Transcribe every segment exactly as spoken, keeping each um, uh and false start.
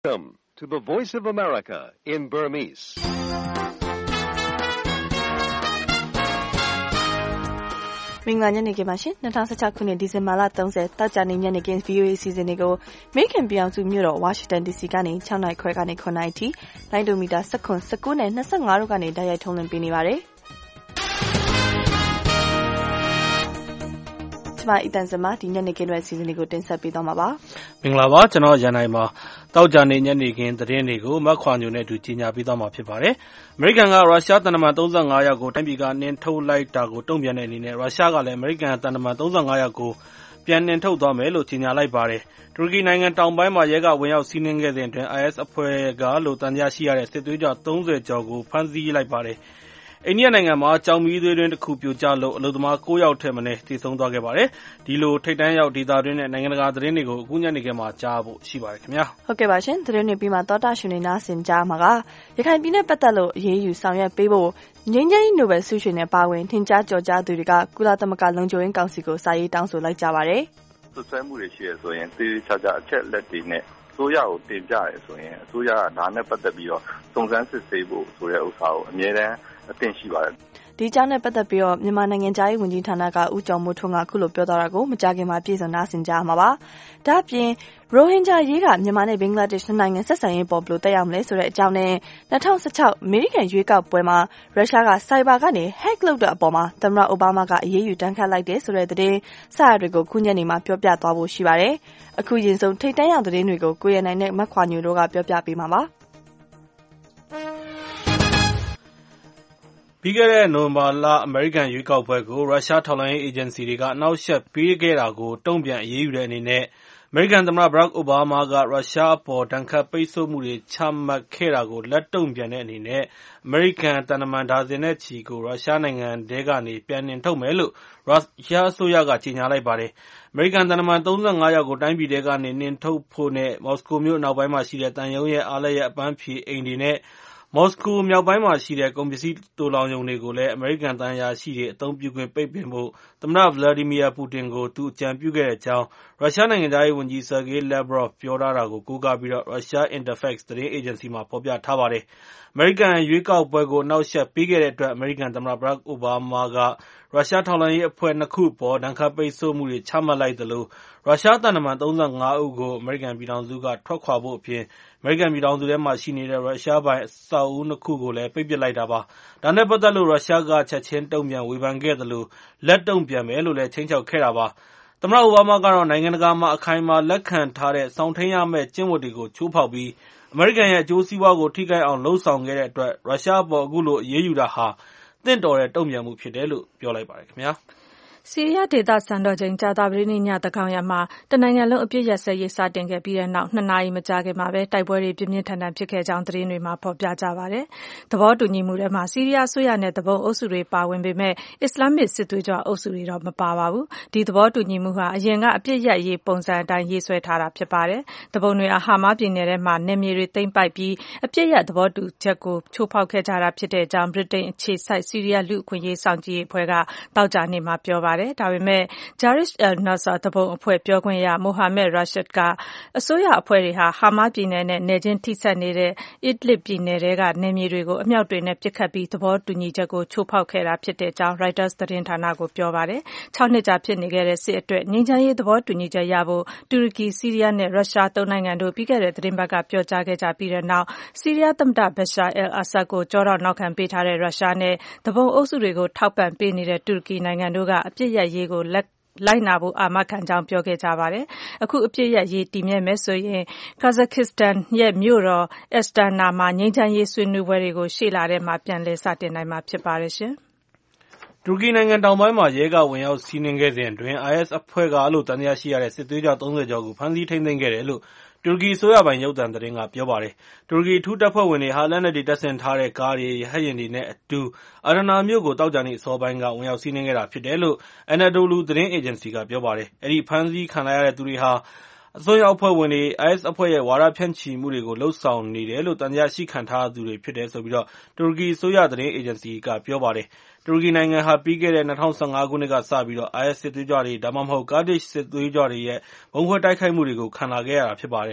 Welcome to the Voice of America in Burmese. မင်္ဂလာညနေခင်းပါရှင်၂၀၁၆ခုနှစ်ဒီဇင်ဘာလ၃၀တောက်ကြနေညနေခင်း ဗီအိုအေ စီစဉ်တွေကိုအမေရိကန်ပြည်ထောင်စုမြို့တော်ဝါရှင်တန်ဒီစီကနေ၆နာရီခွဲကနေ၇နာရီထိလိုင်းဒိုမီတာ၁၇ ၁၉နဲ့၂၅တို့ကနေတိုက်ရိုက်ထုတ်လွှင့်ပေးနေပါတယ်။ကျမအီတန်စမဒီညနေခင်းရဲ့စီစဉ်တွေကိုတင်ဆက်ပေးသွားမှာပါ။မင်္ဂလာပါကျွန်တော်ရန်နိုင်ပါတောက်ကြနေညနေခင်းသတင်းတွေကိုမက်ခွာညိုနဲ့အတူကြီးညာပေးသွားမှာဖြစ်ပါတယ်။အမေရိကန်ကရုရှားတန်တမန်၃၅ယောက်ကိုတိုင်းပြည်ကနှင်ထုတ်လိုက်တာကိုတုံ့ပြန်တဲ့အနေနဲ့ရုရှားကလည်းအမေရိကန်တန်တမန်၃၅ယောက်ကိုပြန်နှင်ထုတ်သွားမယ်လို့ကြီးညာလိုက်ပါတယ်။တူရကီနိုင်ငံတောင်ပိုင်းမှာရဲကဝင်ရောက်စီးနင်းခဲ့စဉ်အတွင်း အိုင်အက်စ် အဖွဲ့ကလို့တန်ကြားရှိရတဲ့စစ်သွေးကြွ၃၀ကျော်ကိုဖမ်းဆီးလိုက်ပါတယ်။အိန္ဒိယနိုင်ငံမှာကြောင်မီးသွေးတွင်းတစ်ခုပြိုကျလို့အလုပ်သမား၉ယောက်ထက်မနည်းသေဆုံးသွားခဲ့ပါတယ်။ဒီလိုထိပ်တန်းရောက်ဒေသတွင်းနဲ့နိုင်ငံတကာသတင်းတွေကိုအခုညနေခင်းမှာကြားဖို့ရှိပါတယ်ခင်ဗျာ။ဟုတ်ကဲ့ပါရှင်သတင်းတွေပြီးမှသောတာရှင်တွေနားဆင်ကြမှာကရခိုင်ပြည်နယ်ပတ်သက်လို့အရေးယူဆောင်ရွက်ပေးဖို့ငြိမ်းချမ်းရေးနိုဘယ်ဆုရှင်နဲ့ပါဝင်ထင်ရှားကြော်ကြားသူတွေကကုလသမဂ္ဂလုံခြုံရေးကောင်စီကိုစာရေးတောင်းဆိုလိုက်ကြပါတယ်။ဆွဆွဲမှုတွေရှိရဆိုရင်သေချာချာအချက်လက်တွေနဲ့အစိုးရကိုတင်ပြရဲဆိုရင်အစိုးရကဒါနဲ့ပတ်သက်ပြီးတော့စုံစမ်းစစ်ဆေးဖို့ဆိုတဲ့ဥစ္စာကိုအမြဲတမ်းအသင့်ရှိပါတယ်ဒီအကြောင်းနဲ့ပတ်သက်ပြီးတော့မြန်မာနိုင်ငံသားရေးဝန်ကြီးဌာနကဦးကျော်မိုးထွန်းကအခုလိုပြောသွားတာကိုမကြာခင်မှာပြည်စုံနာဆင်ကြမှာပါ။ဒါ့အပြင်ရိုဟင်ဂျာရေးကမြန်မာနဲ့ဘင်္ဂလားဒေ့ရှ်နိုင်ငံဆက်ဆံရေးပေါ်ဘယ်လိုတက်ရောက်မလဲဆိုတဲ့အကြောင်းနဲ့၂၀၁၆အမေရိကန်ရွေးကောက်ပွဲမှာရုရှားကစိုက်ဘာကနေ hack လုပ်တဲ့အပေါ်မှာသမ္မတအိုဘားမားကအရေးယူတန်းခတ်လိုက်တဲ့ဆိုတဲ့သတင်းစရတွေကိုခုညနေမှာပြောပြသွားဖို့ရှိပါတယ်။အခုရင်ဆုံးထိတ်တန့်ရောက်သတင်းတွေကိုကိုရနိုင်နဲ့မခွာညိုတို့ကပြောပြပေးမှာပါ။ပြီးခဲ့တဲ့နိုဝင်ဘာလအမေရိကန်ရွေးကောက်ပွဲကိုရုရှားထောက်လှမ်းရေးအေဂျင်စီတွေကအနှောက်အယှက်ပေးခဲ့တာကိုတုံ့ပြန်အရေးယူတဲ့အနေနဲ့အမေရိကန်သမ္မတဘရက်အိုဘားမားကရုရှားအပေါ်ဒဏ်ခတ်ပိတ်ဆို့မှုတွေချမှတ်ခဲ့တာကိုလက်တုံ့ပြန်တဲ့အနေနဲ့အမေရိကန်တန်တမန်ဒါဇင်နဲ့ချီကိုရုရှားနိုင်ငံထဲကနေပြန်နှင်ထုတ်မယ်လို့ရုရှားအစိုးရကကြေညာလိုက်ပါတယ်။အမေရိကန်တန်တမန်၃၅ယောက်ကိုတိုင်းပြည်ထဲကနေနှင်ထုတ်ဖို့နဲ့မော်စကိုမြို့အနောက်ပိုင်းမှာရှိတဲ့တန်ရုံးရဲ့အားလပ်ရက်အပန်းဖြေအိမ်တွေနဲ့မော်စကိုမြောက်ပိုင်းမှာရှိတဲ့ကုန်ပစ္စည်းသိုလှောင်ရုံတွေကိုလည်းအမေရိကန်သံအရာရှိတွေအသုံးပြုခွင့်ပိတ်ပင်ဖို့သမ္မတဗလာဒီမီယာပူတင်ကိုသူအကြံပြုခဲ့တဲ့အကြောင်းရုရှားနိုင်ငံသားရေးဝန်ကြီးဆာဂေးလက်ဗရော့ဗ်ပြောထားတာကိုကိုးကားပြီးတော့ရုရှား Interfax သတင်းအေဂျင်စီမှာဖော်ပြထားပါတယ်။အမေရိကန်ရွေးကောက်ပွဲကိုအနှောက်အယှက်ပေးခဲ့တဲ့အတွက်အမေရိကန်သမ္မတဘရက်အိုဘားမားကရုရှားထောက်လှမ်းရေးအဖွဲ့နှစ်ခုပေါ်ဒဏ်ခတ်ပိတ်ဆို့မှုတွေချမှတ်လိုက်သလိုရုရှားသံတမန်၃၅ဦးကိုအမေရိကန်ပြည်ထောင်စုကထွက်ခွာဖို့အပြင်အမေရိကန်ပြည်ထောင်စုထဲမှာရှိနေတဲ့ရုရှားပိုင်အဆောက်အဦနှစ်ခုကိုလည်းပိတ်ပစ်လိုက်တာပါ။ဒါနဲ့ပတ်သက်လို့ရုရှားကချက်ချင်းတုံ့ပြန်ဝေဖန်ခဲ့သလိုလက်တုံ့ပြန်မယ်လို့လည်းခြိမ်းခြောက်ခဲ့တာပါ။သမ္မတအိုဘားမားကတော့နိုင်ငံတကာမှာအခိုင်အမာလက်ခံထားတဲ့စောင့်ထိန်းရမယ့်ကျင့်ဝတ်တွေကိုချိုးဖောက်ပြီးအမေရိကန်ရဲ့အကျိုးစီးပွားကိုထိခိုက်အောင်လှုံ့ဆော်ခဲ့တဲ့အတွက်ရုရှားအပေါ်အခုလိုအရေးယူတာဟာသင့်တော်တဲ့တုံ့ပြန်မှုဖြစ်တယ်လို့ပြောလိုက်ပါတယ်ခင်ဗျာ။ဆီးရီးယားဒေသစံတော်ချိန်ကြာသပတေးနေ့ညသန်းခေါင်ယံမှာတနိုင်ငံလုံးအပစ်ရပ်စဲရေးစတင်ခဲ့ပြီးတဲ့နောက်နှစ်နာရီမကြာခင်မှာပဲတိုက်ပွဲတွေပြင်းပြင်းထန်ထန်ဖြစ်ခဲ့ကြောင်းသတင်းတွေမှာဖော်ပြကြပါတယ်။သဘောတူညီမှုထဲမှာဆီးရီးယားအစိုးရနဲ့သူပုန်အုပ်စုတွေပါဝင်ပေမဲ့အစ္စလာမစ်စစ်သွေးကြွအုပ်စုတွေတော့မပါပါဘူး။ဒီသဘောတူညီမှုဟာအရင်ကအပစ်ရပ်ရေးပုံစံအတိုင်းရေးဆွဲထားတာဖြစ်ပါတယ်။သူပုန်တွေဟာမာပြည်နယ်ထဲမှာနယ်မြေတွေသိမ်းပိုက်ပြီးအပစ်ရပ်သဘောတူချက်ကိုချိုးဖောက်ခဲ့ကြတာဖြစ်တဲ့အကြောင်းဗြိတိန်အခြေစိုက်ဆီးရီးယားလူ့အခွင့်အရေးစောင့်ကြည့်ရေးအဖွဲ့ကသောကြာနေ့မှာပြောပါတယ်။ဒါပေမဲ့ Jaish al-Nusra သူပုန်အဖွဲ့ပြောခွင့်ရ Mohammed Rashid ကအစိုးရအဖွဲ့တွေဟာဟာမာပြည်နယ်နဲ့နယ်ချင်းထိစပ်နေတဲ့ Idlib ပြည်နယ်ထဲကနယ်မြေတွေကိုအမြောက်တွေနဲ့ပစ်ခတ်ပြီးသဘောတူညီချက်ကိုချိုးဖောက်ခဲ့တာဖြစ်တဲ့အကြောင်း Reuters သတင်းဌာနကိုပြောပါတယ်။ခြောက်နှစ်ကြာဖြစ်နေခဲ့တဲ့စစ်အတွက်ငြိမ်းချမ်းရေးသဘောတူညီချက်ရဖို့တူရကီ၊ဆီးရီးယားနဲ့ရုရှားသုံးနိုင်ငံတို့ပြီးခဲ့တဲ့သတင်းပတ်ကပြောကြားခဲ့ကြပြီးတဲ့နောက်ဆီးရီးယားသမ္မတ Bashar al-Assad ကိုကျောထောက်နောက်ခံပေးထားတဲ့ရုရှားနဲ့သူပုန်အုပ်စုတွေကိုထောက်ပံ့ပေးနေတဲ့တူရကီနိုင်ငံတို့ကအပစ်ရပ်ရေးကိုလက်လိုက်နာဖို့အာမခံကြောင်းပြောခဲ့ကြပါတယ်။အခုအပစ်ရပ်ရေးတည်မြဲမယ်ဆိုရင် Kazakhstan ရဲ့မြို့တော် Astana မှာငြိမ်းချမ်းရေးဆွေးနွေးပွဲတွေကိုရှေ့လထဲမှာပြန်လည်စတင်နိုင်မှာဖြစ်ပါတယ်ရှင်။တူရကီနိုင်ငံတောင်ပိုင်းမှာရဲကဝင်ရောက်စီးနင်းခဲ့စဉ်အတွင်း အိုင်အက်စ် အဖွဲ့ကလို့တန်တရားရှိရတဲ့စစ်သွေးကြွ၃၀ကျော်ကိုဖမ်းဆီးထိန်းသိမ်းခဲ့တယ်လို့တူရကီအစိုးရပိုင်ရုပ်သံသတင်းကပြောပါတယ်။တူရကီအထူးတပ်ဖွဲ့ဝင်တွေဟာလက်နက်တွေတပ်ဆင်ထားတဲ့ကားတွေရဟတ်ယာဉ်တွေနဲ့အတူအာဒနာမြို့ကိုသောကြာနေ့အစောပိုင်းကဝင်ရောက်စီးနင်းခဲ့တာဖြစ်တယ်လို့ Anadolu သတင်းအေဂျင်စီကပြောပါတယ်။အဲဒီဖမ်းဆီးခံလိုက်ရတဲ့သူတွေဟာအစွန်းရောက်အဖွဲ့ဝင်တွေ အိုင်အက်စ် အဖွဲ့ရဲ့ဝါဒဖြန့်ချီမှုတွေကိုလှုံ့ဆော်နေတယ်လို့သံသယရှိခံထားရသူတွေဖြစ်တယ်ဆိုပြီးတူရကီအစိုးရသတင်းအေဂျင်စီကပြောပါတယ်။တူရကီနိုင်ငံဟာပြီးခဲ့တဲ့၂၀၁၅ခုနှစ်ကစပြီး အိုင်အက်စ် စစ်သွေးကြွတွေဒါမှမဟုတ်ကာဒစ်စစ်သွေးကြွတွေရဲ့ဗုံးခွဲတိုက်ခိုက်မှုတွေကိုခံလာခဲ့ရတာဖြစ်ပါတယ်။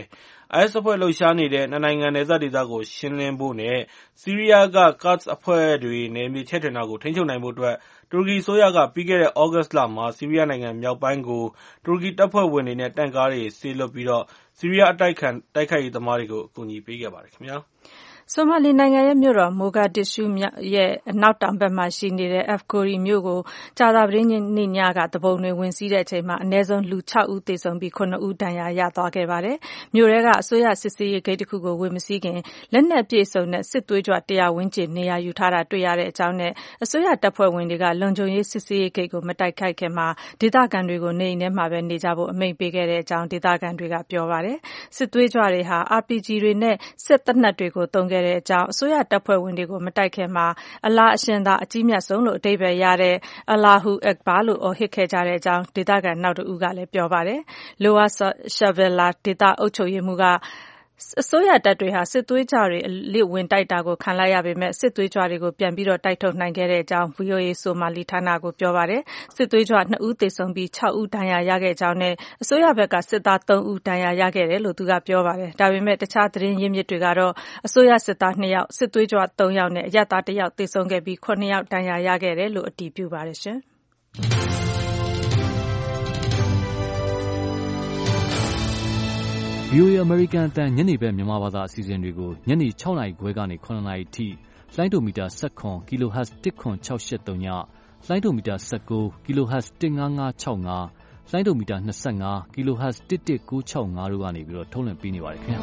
I S အဖွဲ့လှုပ်ရှားနေတဲ့နှစ်နိုင်ငံနယ်စပ်ဒေသကိုရှင်းလင်းဖို့နဲ့ဆီးရီးယားက Kurds အဖွဲ့တွေနယ်မြေချဲ့ထွင်တာကိုထိန်းချုပ်နိုင်ဖို့အတွက်တူရကီအစိုးရကပြီးခဲ့တဲ့ သြဂုတ်လမှာဆီးရီးယားနိုင်ငံမြောက်ပိုင်းကိုတူရကီတပ်ဖွဲ့ဝင်တွေနဲ့တင့်ကားတွေစေလွှတ်ပြီးတော့ဆီးရီးယားအတိုက်ခံတိုက်ခိုက်ရေးသမားတွေကိုအကူအညီပေးခဲ့ပါတယ်ခင်ဗျာဆိုမာလီနိုင်ငံရဲ့မြို့တော်မိုဂါဒစ်ရှူးရဲ့အနောက်တောင်ဘက်မှာရှိနေတဲ့ Afgoye မြို့ကိုကြာသပတေးနေ့ညကသူပုန်တွေဝင်စီးတဲ့အချိန်မှာအနည်းဆုံးလူခြောက်ဦးသေဆုံးပြီးခုနှစ်ဦးဒဏ်ရာရသွားခဲ့ပါတယ်။မြို့ထဲကအစိုးရစစ်ဆေးရေးဂိတ်တစ်ခုကိုဝင်မစီးခင်လက်နက်ပြည့်စုံတဲ့စစ်သွေးကြွတရာဝန်းကျင်နေရာယူထားတာတွေ့ရတဲ့အကြောင်းနဲ့အစိုးရတပ်ဖွဲ့ဝင်တွေကလုံခြုံရေးစစ်ဆေးရေးဂိတ်ကိုမတိုက်ခိုက်ခင်မှာဒေသခံတွေကိုနေအိမ်ထဲမှာပဲနေကြဖို့အမိန့်ပေးခဲ့တဲ့အကြောင်းဒေသခံတွေကပြောပါတယ်။စစ်သွေးကြွတွေဟာ R P G တွေနဲ့စစ်သေနတ်တွေကိုသုံးခဲ့တဲ့အကြောင်းအစိုးရတပ်ဖွဲ့ဝင်တွေကိုမတိုက်ခင်မှာအလာအရှင်သာအကြီးမြတ်ဆုံးလို့အဓိပ္ပာယ်ရတဲ့ Allahu Akbar လို့အော်ဟစ်ခဲ့ကြတဲ့အကြောင်းဒေသခံနောက်တဦးကလည်းပြောပါတယ်။ Lower Shavella ဒေသအုပ်ချုပ်ရေးမှူးကအစိုးရတပ်တွေဟာစစ်သွေးကြွတွေအလစ်ဝင်တိုက်တာကိုခံလိုက်ရပေမဲ့စစ်သွေးကြွတွေကိုပြန်ပြီးတော့တိုက်ထုတ်နိုင်ခဲ့တဲ့အကြောင်း V O A ဆိုမာလီဌာနကိုပြောပါတယ်။စစ်သွေးကြွနှစ်ဦးသေဆုံးပြီးခြောက်ဦးဒဏ်ရာရခဲ့ကြောင်းနဲ့အစိုးရဘက်ကစစ်သားသုံးဦးဒဏ်ရာရခဲ့တယ်လို့သူကပြောပါတယ်။ဒါပေမဲ့တခြားသတင်းရင်းမြစ်တွေကတော့အစိုးရစစ်သားနှစ်ယောက်စစ်သွေးကြွသုံးယောက်နဲ့အရပ်သားတစ်ယောက်သေဆုံးခဲ့ပြီးခုနှစ်ယောက်ဒဏ်ရာရခဲ့တယ်လို့အတည်ပြုပါတယ်ရှင်။ V O A အမေရိကန်အသံညနေဘက်မြန်မာဘာသာအစီအစဉ်တွေကိုညနေ၆နာရီခွဲကနေ၇နာရီထိလိုင်းဒိုမီတာ၁၇ kHz တစ်ခွန်၆၈၃ညလိုင်းဒိုမီတာ၁၉ kHz တစ်၅၅၆၅လိုင်းဒိုမီတာ၂၅ kHz တစ်တစ်၉၆၅တို့ကနေပြီးတော့ထုတ်လွှင့်ပေးနေပါတယ်ခင်ဗျာ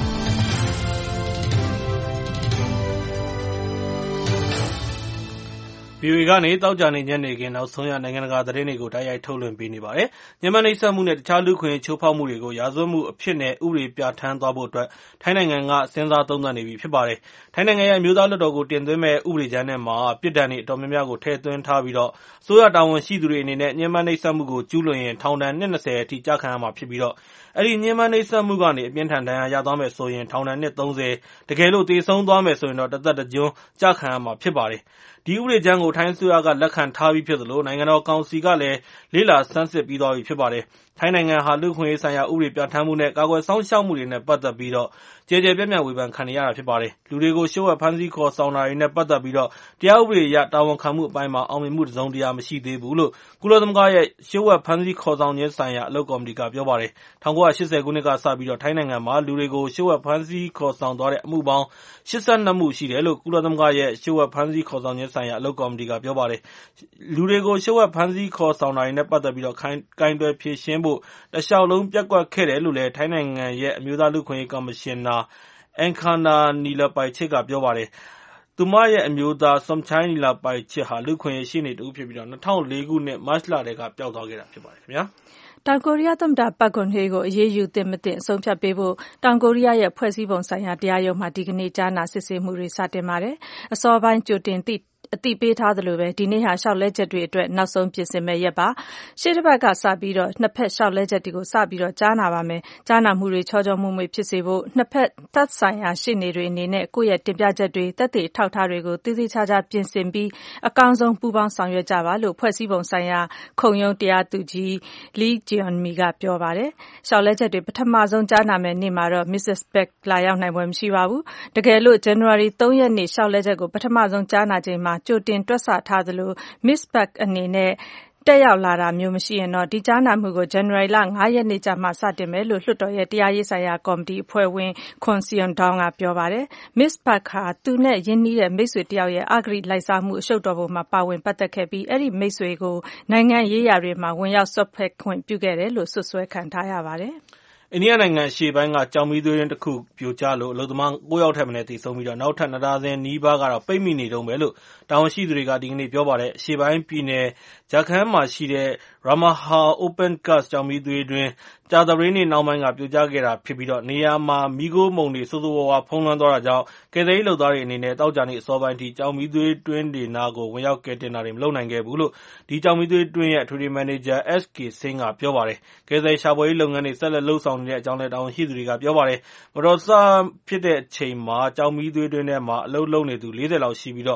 ဗီအိုအေကနေသောကြာနေ့ညနေခင်းနောက်ဆုံးရနိုင်ငံတကာသတင်းတွေကိုတိုက်ရိုက်ထုတ်လွှင့်ပေးနေပါတယ်။ညမနှိပ်စက်မှုနဲ့တခြားလူ့ခွင့်ချိုးဖောက်မှုတွေကိုရာဇဝတ်မှုအဖြစ်နဲ့ဥပဒေပြဋ္ဌာန်းသွားဖို့အတွက်ထိုင်းနိုင်ငံကစဉ်းစားသုံးသပ်နေပြီဖြစ်ပါတယ်။ထိုင်းနိုင်ငံရဲ့အမျိုးသားလွှတ်တော်ကိုတင်သွင်းမဲ့ဥပဒေကြမ်းထဲမှာပြစ်ဒဏ်တွေအတော်များများကိုထည့်သွင်းထားပြီးတော့အစိုးရတာဝန်ရှိသူတွေအနေနဲ့ညမနှိပ်စက်မှုကိုကျူးလွန်ရင်ထောင်ဒဏ်နှစ်၂၀အထိကျခံရမှာဖြစ်ပြီးတော့အဲ့ဒီညမနှိပ်စက်မှုကနေအပြင်းထန်ဒဏ်ရာရသွားမယ်ဆိုရင်ထောင်ဒဏ်နှစ်၃၀တကယ်လို့သေဆုံးသွားမယ်ဆိုရင်တော့တစ်သက်တစ်ကျွန်းကျခံရမှာဖြစ်ပါတယ်။ဒီဥပဒေကြမ်းကိုထိုင်းအစိုးရကလက်ခံထားပြီးဖြစ်သလိုနိုင်ငံတော်ကောင်စီကလည်းလေ့လာဆန်းစစ်ပြီးသွားပြီဖြစ်ပါတယ်။ထိုင်းနိုင်ငံဟာလူ့ခွင့်ရေးဆိုင်ရာဥပဒေပြဋ္ဌာန်းမှုနဲ့ကာကွယ်စောင့်ရှောက်မှုတွေနဲ့ပတ်သက်ပြီးတော့ကြဲကြဲပြန့်ပြန့်ဝေဖန်ခံနေရတာဖြစ်ပါတယ်။လူတွေကိုရှုပ်ဝက်ဖမ်းဆီးခေါ်ဆောင်တာတွေနဲ့ပတ်သက်ပြီးတော့တရားဥပဒေအရတာဝန်ခံမှုအပိုင်းမှာအောင်မြင်မှုတစုံတရာမရှိသေးဘူးလို့ကုလသမဂ္ဂရဲ့ရှုပ်ဝက်ဖမ်းဆီးခေါ်ဆောင်ခြင်းဆိုင်ရာအလုပ်ကော်မတီကပြောပါတယ်။၁၉၈၀ခုနှစ်ကစပြီးတော့ထိုင်းနိုင်ငံမှာလူတွေကိုရှုပ်ဝက်ဖမ်းဆီးခေါ်ဆောင်သွားတဲ့အမှုပေါင်း၈၂မှုရှိတယ်လို့ကုလသမဂ္ဂရဲ့ရှုပ်ဝက်ဖမ်းဆီးခေါ်ဆောင်ခြင်းဆိုင်ရာအလုပ်ကော်မတီကပြောပါတယ်။လူတွေကိုရှုပ်ဝက်ဖမ်းဆီးခေါ်ဆောင်တာတွေနဲ့ပတ်သက်ပြီးတော့ကိုင်တွယ်ဖြေရှင်းဖို့တလျှောက်လုံးပြက်ကွက်ခဲ့တယ်လို့လည်းထိုင်းနိုင်ငံရဲ့အမျိုးသားလူ့ခွင့်ရေးကော်မရှင်နာအန်ခါနာနီလပိုင်ချစ်ကပြောပါတယ်။သူမရဲ့အမျိုးသားဆွမ်ချိုင်းနီလာပိုင်ချစ်ဟာလူ့ခွင့်ရေးရှေ့နေတူဖြစ်ပြီးတော့၂၀၀၄ခုနှစ်မတ်လတည်းကပျောက်သွားခဲ့တာဖြစ်ပါတယ်ခင်ဗျာ။တောင်ကိုရီးယားသမ္မတပတ်ဂွန်ဟေးကိုအရေးယူသင့်မသင့်အဆုံးဖြတ်ပေးဖို့တောင်ကိုရီးယားရဲ့ဖွဲ့စည်းပုံဆိုင်ရာတရားရုံးမှာဒီကနေ့ကြားနာစစ်ဆေးမှုတွေစတင်ပါတယ်။အစောပိုင်းကြိုတင်သိအတိပေးထားသလိုပဲဒီနေ့ဟာလျှောက်လဲချက်တွေအတွက်နောက်ဆုံးပြင်ဆင်မဲ့ရက်ပါရှေ့တစ်ပတ်ကစပြီးတော့နှစ်ဖက်လျှောက်လဲချက်တွေကိုစပြီးတော့ကြားနာပါမယ်ကြားနာမှုတွေချောချောမွေ့မွေ့ဖြစ်စေဖို့နှစ်ဖက်သက်ဆိုင်ရာရှေ့နေတွေအနေနဲ့ကိုယ့်ရဲ့တင်ပြချက်တွေသက်သေထောက်ထားတွေကိုသိသိချာချာပြင်ဆင်ပြီးအကောင်းဆုံးပူးပေါင်းဆောင်ရွက်ကြပါလို့ဖွဲ့စည်းပုံဆိုင်ရာခုံရုံးတရားသူကြီး Lee Jeon-mi ကပြောပါတယ်လျှောက်လဲချက်တွေပထမဆုံးကြားနာမယ်နေ့မှာတော့ Missus Park လာရောက်နိုင်ပွဲမရှိပါဘူးတကယ်လို့ ဇန်နဝါရီ၃ရက်နေ့လျှောက်လဲချက်ကိုပထမဆုံးကြားနာချိန်မှာကြိုတင်တွက်ဆထားသလို Miss Park အနေနဲ့တက်ရောက်လာတာမျိုးမရှိရင်တော့ဒီကြားနာမှုကိုဇန်နဝါရီလ၅ရက်နေ့ကျမှစတင်မယ်လို့လွှတ်တော်ရဲ့တရားရေးဆိုင်ရာကော်မတီအဖွဲ့ဝင်ခွန်စီယွန်ဒေါင်းကပြောပါတယ်။ Miss Park ဟာသူနဲ့ရင်းနှီးတဲ့မိတ်ဆွေတယောက်ရဲ့အဂတိလိုက်စားမှုအရှုပ်တော်ပုံမှာပါဝင်ပတ်သက်ခဲ့ပြီးအဲ့ဒီမိတ်ဆွေကိုနိုင်ငံရေးရာတွေမှာဝင်ရောက်ဆွတ်ဖက်ခွင့်ပြုခဲ့တယ်လို့ဆွဆွဲခံထားရပါတယ်။အိန္ဒိယနိုင်ငံအရှေ့ပိုင်းကကျောက်မီးသွေးတွင်းတစ်ခုပြိုကျလို့အလုပ်သမား၉ယောက်ထက်မနည်းသေဆုံးပြီးတော့နောက်ထပ်နှစ်ဒါဇင်နီးပါးကတော့ပိတ်မိနေတုန်းပဲလို့တာဝန်ရှိသူတွေကဒီကနေ့ပြောပါတယ်အရှေ့ပိုင်းပြည်နယ်ဂျာခန်းမှာရှိတဲ့ Ramaha Open Cast ကျောက်မီးသွေးတွင်းကြာသပတေးနေ့နောက်ပိုင်းကပြိုကျခဲ့တာဖြစ်ပြီးတော့နေရာမှာမီးခိုးမုန်တွေဆိုးဆိုးဝါးဝါးဖုံးလွှမ်းသွားတာကြောင့်ကယ်ဆယ်ရေးလုပ်သားတွေအနေနဲ့တောက်ကြနေအစောပိုင်းထိကျောက်မီးသွေးတွင်းတွေနာကိုဝင်ရောက်ကယ်တင်တာတွေမလုပ်နိုင်ခဲ့ဘူးလို့ဒီကျောက်မီးသွေးတွင်းရဲ့အထွေထွေမန်နေဂျာ S K Singh ကပြောပါတယ်ကယ်ဆယ်ရှာဖွေရေးလုပ်ငန်းတွေဆက်လက်လုပ်ဆောင်နေတဲ့အကြောင်းလည်းတာဝန်ရှိသူတွေကပြောပါတယ်မတော်တဆဖြစ်တဲ့အချိန်မှာကျောက်မီးသွေးတွင်းထဲမှာအလုပ်လုပ်နေသူ၄၀လောက်ရှိပြီးတော့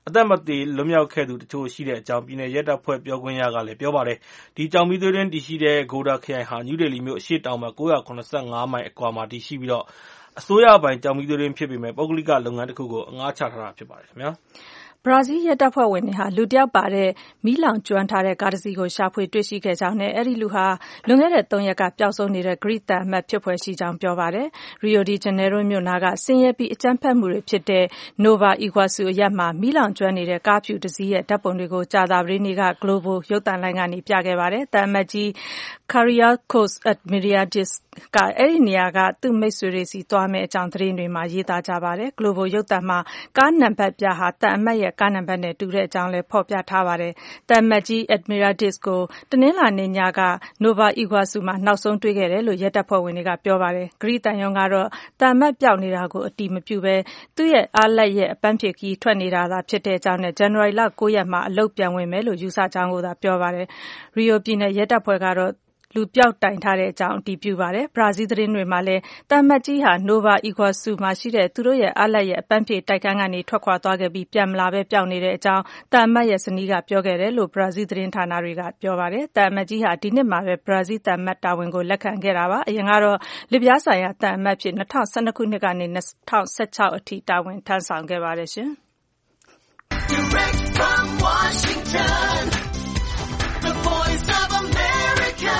အသက်မသေလွတ်မြောက်ခဲ့သူတချို့ရှိတဲ့အကြောင်းပြည်နယ်ရဲတပ်ဖွဲ့ပြောခွင့်ရကလည်းပြောပါတယ်။ဒီကျောက်မီးသွေးတွင်းတည်ရှိတဲ့ Godda ခရိုင်ဟာနယူးဒေလီမြို့အရှေ့တောင်ဘက်၉၇၅မိုင်အကွာမှာတည်ရှိပြီးအစိုးရပိုင်ကျောက်မီးသွေးတွင်းဖြစ်ပေမယ့်ပုဂ္ဂလိကလုပ်ငန်းတစ်ခုကိုအငှားချထားတာဖြစ်ပါတယ်ခင်ဗျာ။ဘရာဇီးရဲတပ်ဖွဲ့ဝင်တွေဟာလူတယောက်ပါတဲ့မီးလောင်ကျွမ်းထားတဲ့ကားတစ်စီးကိုရှာဖွေတွေ့ရှိခဲ့ကြောင်းနဲ့အဲဒီလူဟာလွန်ခဲ့တဲ့သုံးရက်ကပျောက်ဆုံးနေတဲ့ဂရိသံအမတ်ဖြစ်ဖွယ်ရှိကြောင်းပြောပါတယ်။ Rio de Janeiro မြို့နာကဆင်းရဲပြီးအကြမ်းဖက်မှုတွေဖြစ်တဲ့ Nova Iguaçu အရပ်မှာမီးလောင်ကျွမ်းနေတဲ့ကားဖြူတစ်စီးရဲ့ဓာတ်ပုံတွေကိုကြာသပတေးနေ့က Globo ရုပ်သံလိုင်းကနေပြခဲ့ပါတယ်။သံအမတ်ကြီး Kyriakos Admiratiadis ကအဲဒီနေရာကသူ့မိတ်ဆွေတွေစီသွားမယ့်အကြောင်းသတင်းတွေမှာရေးသားကြပါတယ်။ Globo ရုပ်သံမှာကားနံပါတ်ပြဟာသံအမတ်ရဲ့ကားနံပါတ်နဲ့တူတဲ့အကြောင်းလည်းဖော်ပြထားပါတယ်။သံအမတ်ကြီး Admiratiadis ကိုတနင်္လာနေ့ညက Nova Iguaçu မှာနောက်ဆုံးတွေ့ခဲ့တယ်လို့ရဲတပ်ဖွဲ့ဝင်တွေကပြောပါတယ်။ဂရိသံရုံးကတော့သံအမတ်ပျောက်နေတာကိုအတည်မပြုဘဲသူ့ရဲ့အားလပ်ရက်အပန်းဖြေခရီးထွက်နေတာသာဖြစ်တဲ့အကြောင်းနဲ့ဇန်နဝါရီလ၉ရက်မှာအလုပ်ပြန်ဝင်မယ်လို့ယူဆကြောင်းကိုသာပြောပါတယ်။ Rio ပြည်နယ်ရဲတပ်ဖွဲ့ကတော့လူပျောက်တိုင်ထားတဲ့အကြောင်းအတည်ပြုပါတယ်။ဘရာဇီးသတင်းတွေမှာလည်းသံအမတ်ကြီးဟာ Nova Iguaçu မှာရှိတဲ့သူတို့ရဲ့အားလပ်ရက်အပန်းဖြေတိုက်ခန်းကနေထွက်ခွာသွားခဲ့ပြီးပြန်မလာဘဲပျောက်နေတဲ့အကြောင်းသံအမတ်ရဲ့ဇနီးကပြောခဲ့တယ်လို့ဘရာဇီးသတင်းဌာနတွေကပြောပါတယ်။သံအမတ်ကြီးဟာဒီနှစ်မှာပဲဘရာဇီးသံအမတ်တာဝန်ကိုလက်ခံခဲ့တာပါ။အရင်ကတော့လစ်ဗျားဆိုင်ရာသံအမတ်ဖြစ်၂၀၁၂ခုနှစ်ကနေ၂၀၁၆အထိတာဝန်ထမ်းဆောင်ခဲ့ပါတယ်ရှင်။ Direct from Washington, the voice of America,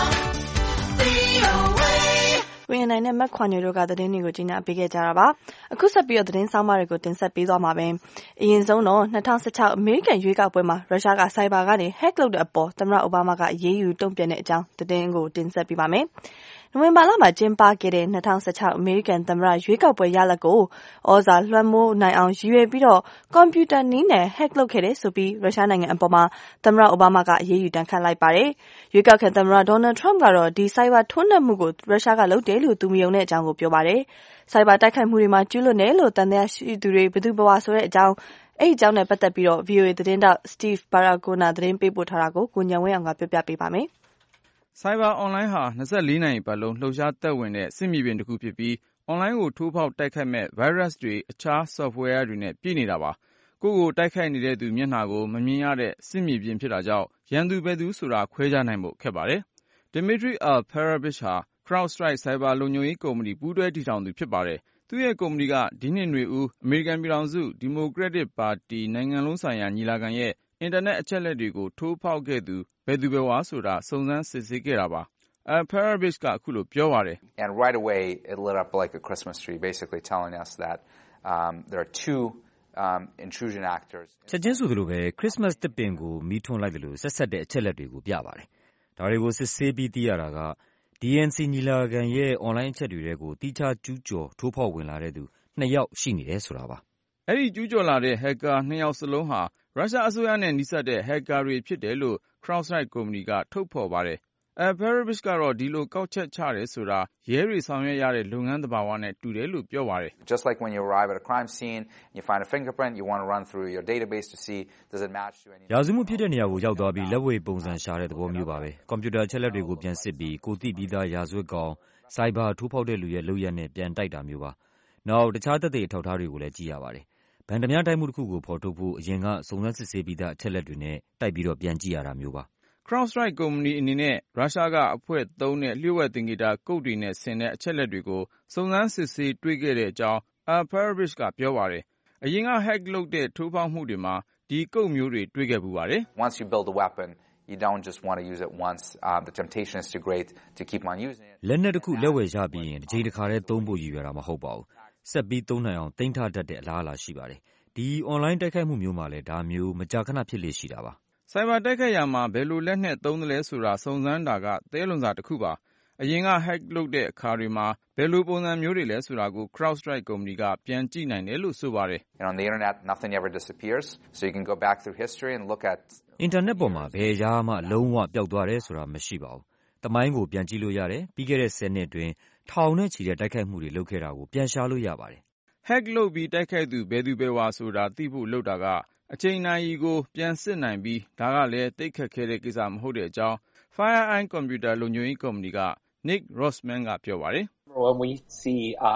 ဝင်းနိုင်နဲ့မက်ခွန်ညိုတို့ကသတင်းတွေကိုကြီးညာပေးခဲ့ကြတာပါ။အခုဆက်ပြီးတော့သတင်းဆောင်မတွေကိုတင်ဆက်ပေးသွားမှာပဲ။အရင်ဆုံးတော့၂၀၁၆အမေရိကန်ရွေးကောက်ပွဲမှာရုရှားကစိုက်ဘာကနေ hack လုပ်တဲ့အပေါ်သမ္မတအိုဘားမားကအရေးယူတုံ့ပြန်တဲ့အကြောင်းသတင်းကိုတင်ဆက်ပေးပါမယ်။နိုဝင်ဘာလမှာကျင်းပခဲ့တဲ့၂၀၁၆အမေရိကန်သမ္မတရွေးကောက်ပွဲရလဒ်ကိုဩဇာလွှမ်းမိုးနိုင်အောင်ရည်ရွယ်ပြီးတော့ကွန်ပျူတာနည်းနဲ့ hack လုပ်ခဲ့တယ်ဆိုပြီးရုရှားနိုင်ငံအပေါ်မှာသမ္မတအိုဘားမားကအရေးယူတန်းခတ်လိုက်ပါတယ်။ရွေးကောက်ခံသမ္မတဒေါ်နယ်ထရမ့်ကတော့ဒီစိုက်ဘာထိုးနှက်မှုကိုရုရှားကလုပ်တယ်လို့သူမယုံတဲ့အကြောင်းကိုပြောပါတယ်။စိုက်ဘာတိုက်ခိုက်မှုတွေမှာကျူးလွန်တယ်လို့တန်တရားရှိသူတွေဘယ်သူဘဝဆိုတဲ့အကြောင်းအဲ့ဒီအကြောင်းနဲ့ပတ်သက်ပြီးတော့ ဗွီအိုအေ သတင်းတောက် Steve Baragona သတင်းပေးပို့ထားတာကိုကိုညံဝင်းအောင်ကပြောပြပေးပါမယ်။စိုက်ဘာအွန်လိုင်းဟာ၂၄နာရီပတ်လုံးလှုပ်ရှားသက်ဝင်တဲ့စစ်မြေပြင်တစ်ခုဖြစ်ပြီးအွန်လိုင်းကိုထိုးဖောက်တိုက်ခိုက်မဲ့ virus တွေအခြား software တွေနဲ့ပြည့်နေတာပါ။ကိုယ့်ကိုတိုက်ခိုက်နေတဲ့သူမျက်နှာကိုမမြင်ရတဲ့စစ်မြေပြင်ဖြစ်တာကြောင့်ရန်သူဘယ်သူဆိုတာခွဲခြားနိုင်ဖို့ခက်ပါတယ်။ Dmitry Alperovich ဟာ CrowdStrike စိုက်ဘာလုံခြုံရေးကုမ္ပဏီပူးတွဲတည်ထောင်သူဖြစ်ပါတယ်။သူ့ရဲ့ကုမ္ပဏီကဒီနှစ်နွေဦးအမေရိကန်ပြည်ထောင်စုဒီမိုကရက်တစ်ပါတီနိုင်ငံလုံးဆိုင်ရာညီလာခံရဲ့အင်တာနက်အချက်လက်တွေကိုထိုးဖောက်ခဲ့သူဘယ်သူဘယ်ဝါဆိုတာစုံစမ်းစစ်ဆေးခဲ့တာပါ။ Alperovich ကအခုလိုပြောပါတယ်။ And right away it lit up like a Christmas tree basically telling us that um there are two um intrusion actors ချက်ချင်းဆိုသလိုပဲ Christmas သစ်ပင်ကိုမီးထွန်းလိုက်သလိုဆက်ဆက်တဲ့အချက်လက်တွေကိုပြပါတယ်။ဒါတွေကိုစစ်ဆေးပြီးသိရတာက ဒီ အန် စီ ညီလာခံရဲ့အွန်လိုင်းအချက်တွေထဲကိုတိကျကျူးကျော်ထိုးဖောက်ဝင်လာတဲ့သူနှစ်ယောက်ရှိနေတယ်ဆိုတာပါ။အဲ့ဒီကျူးကျော်လာတဲ့ hacker နှစ်ယောက်စလုံးဟာရုရှားအစိုးရနဲ့နှိစက်တဲ့ hacker တွေဖြစ်တယ်လို့ CrowdStrike ကုမ္ပဏီကထုတ်ဖော်ပါတယ်။ Alperovich ကတော့ဒီလိုကောက်ချက်ချတယ်ဆိုတာရဲတွေဆောင်ရွက်ရတဲ့လုပ်ငန်းသဘာဝနဲ့တူတယ်လို့ပြောပါတယ်။ Just like when you arrive at a crime scene, you find a fingerprint, you want to run through your database to see does it match to any ရာဇဝတ်မှုဖြစ်တဲ့နေရာကိုရောက်သွားပြီးလက်ဝဲပုံစံရှာတဲ့သဘောမျိုးပါပဲ။ကွန်ပျူတာအချက်လက်တွေကိုပြန်စစ်ပြီးကိုသိပြီးသားရာဇဝတ်ကောင်စိုက်ဘာထိုးဖောက်တဲ့လူရဲ့လုပ်ရက်နဲ့ပြန်တိုက်တာမျိုးပါ။နောက်တခြားသက်သေအထောက်အထားတွေကိုလည်းကြည့်ရပါတယ်။ဗန်ဓမြတိုက်မှုတစ်ခုကိုဖော်ထုတ်ဖို့အရင်ကစုံစမ်းစစ်ဆေးပြီးသားအချက်လက်တွေနဲ့တိုက်ပြီးတော့ပြန်ကြည့်ရတာမျိုးပါ။ CrowdStrike ကုမ္ပဏီအနေနဲ့ရုရှားကအဖွဲ့သုံးတဲ့လျှို့ဝှက်သင်္ကေတကုတ်တွေနဲ့ဆင်တဲ့အချက်လက်တွေကိုစုံစမ်းစစ်ဆေးတွေ့ခဲ့တဲ့အကြောင်း Alperovich ကပြောပါတယ်။အရင်က hack လုပ်တဲ့ထိုးဖောက်မှုတွေမှာဒီကုတ်မျိုးတွေတွေ့ခဲ့ပူပါတယ်။ Once you build a weapon, you don't just want to use it once. Uh, the temptation is too great to keep on using it. လက်နက်တစ်ခုလက်ဝယ်ရပြီးရင်တစ်ချိန်တစ်ခါတည်းသုံးဖို့ရည်ရွယ်တာမဟုတ်ပါဘူး။ဆက်ပြီးသုံးနိုင်အောင်တင်ထားတတ်တဲ့အလားအလာရှိပါတယ်။ဒီ online တိုက်ခိုက်မှုမျိုးမှာလည်းဒါမျိုးမကြာခဏဖြစ်လေရှိတာပါ။စိုက်ဘာတိုက်ခိုက်ရာမှာဘယ်လိုလက်နက်သုံးသလဲဆိုတာစုံစမ်းတာကသဲလွန်စာတစ်ခုပါ။အရင်က hack လုပ်တဲ့အခါတွေမှာဘယ်လိုပုံစံမျိုးတွေလဲဆိုတာကို CrowdStrike ကုမ္ပဏီကပြန်ကြည့်နိုင်တယ်လို့ဆိုပါတယ်။ And on the internet nothing ever disappears, so you can go back through history and look at အင်တာနက်ပေါ်မှာဘယ်အရာမှလုံးဝပျောက်သွားတယ်ဆိုတာမရှိပါဘူး။သမိုင်းကိုပြန်ကြည့်လို့ရတယ်။ပြီးခဲ့တဲ့ဆယ်နှစ်အတွင်းထောင်နဲ့ချီတဲ့တိုက်ခိုက်မှုတွေလုပ်ခဲ့တာကိုပြန်ရှာလို့ရပါတယ်။ hack လုပ်ပြီးတိုက်ခိုက်သူဘယ်သူဘယ်ဝါဆိုတာသိဖို့လုပ်တာကအချိန်နာရီကိုပြန်စစ်နိုင်ပြီးဒါကလည်းသိပ်ခက်ခဲတဲ့ကိစ္စမဟုတ်တဲ့အကြောင်း FireEye ကွန်ပျူတာလုံခြုံရေးကုမ္ပဏီက Nick Rossman ကပြောပါတယ်။ When we see uh,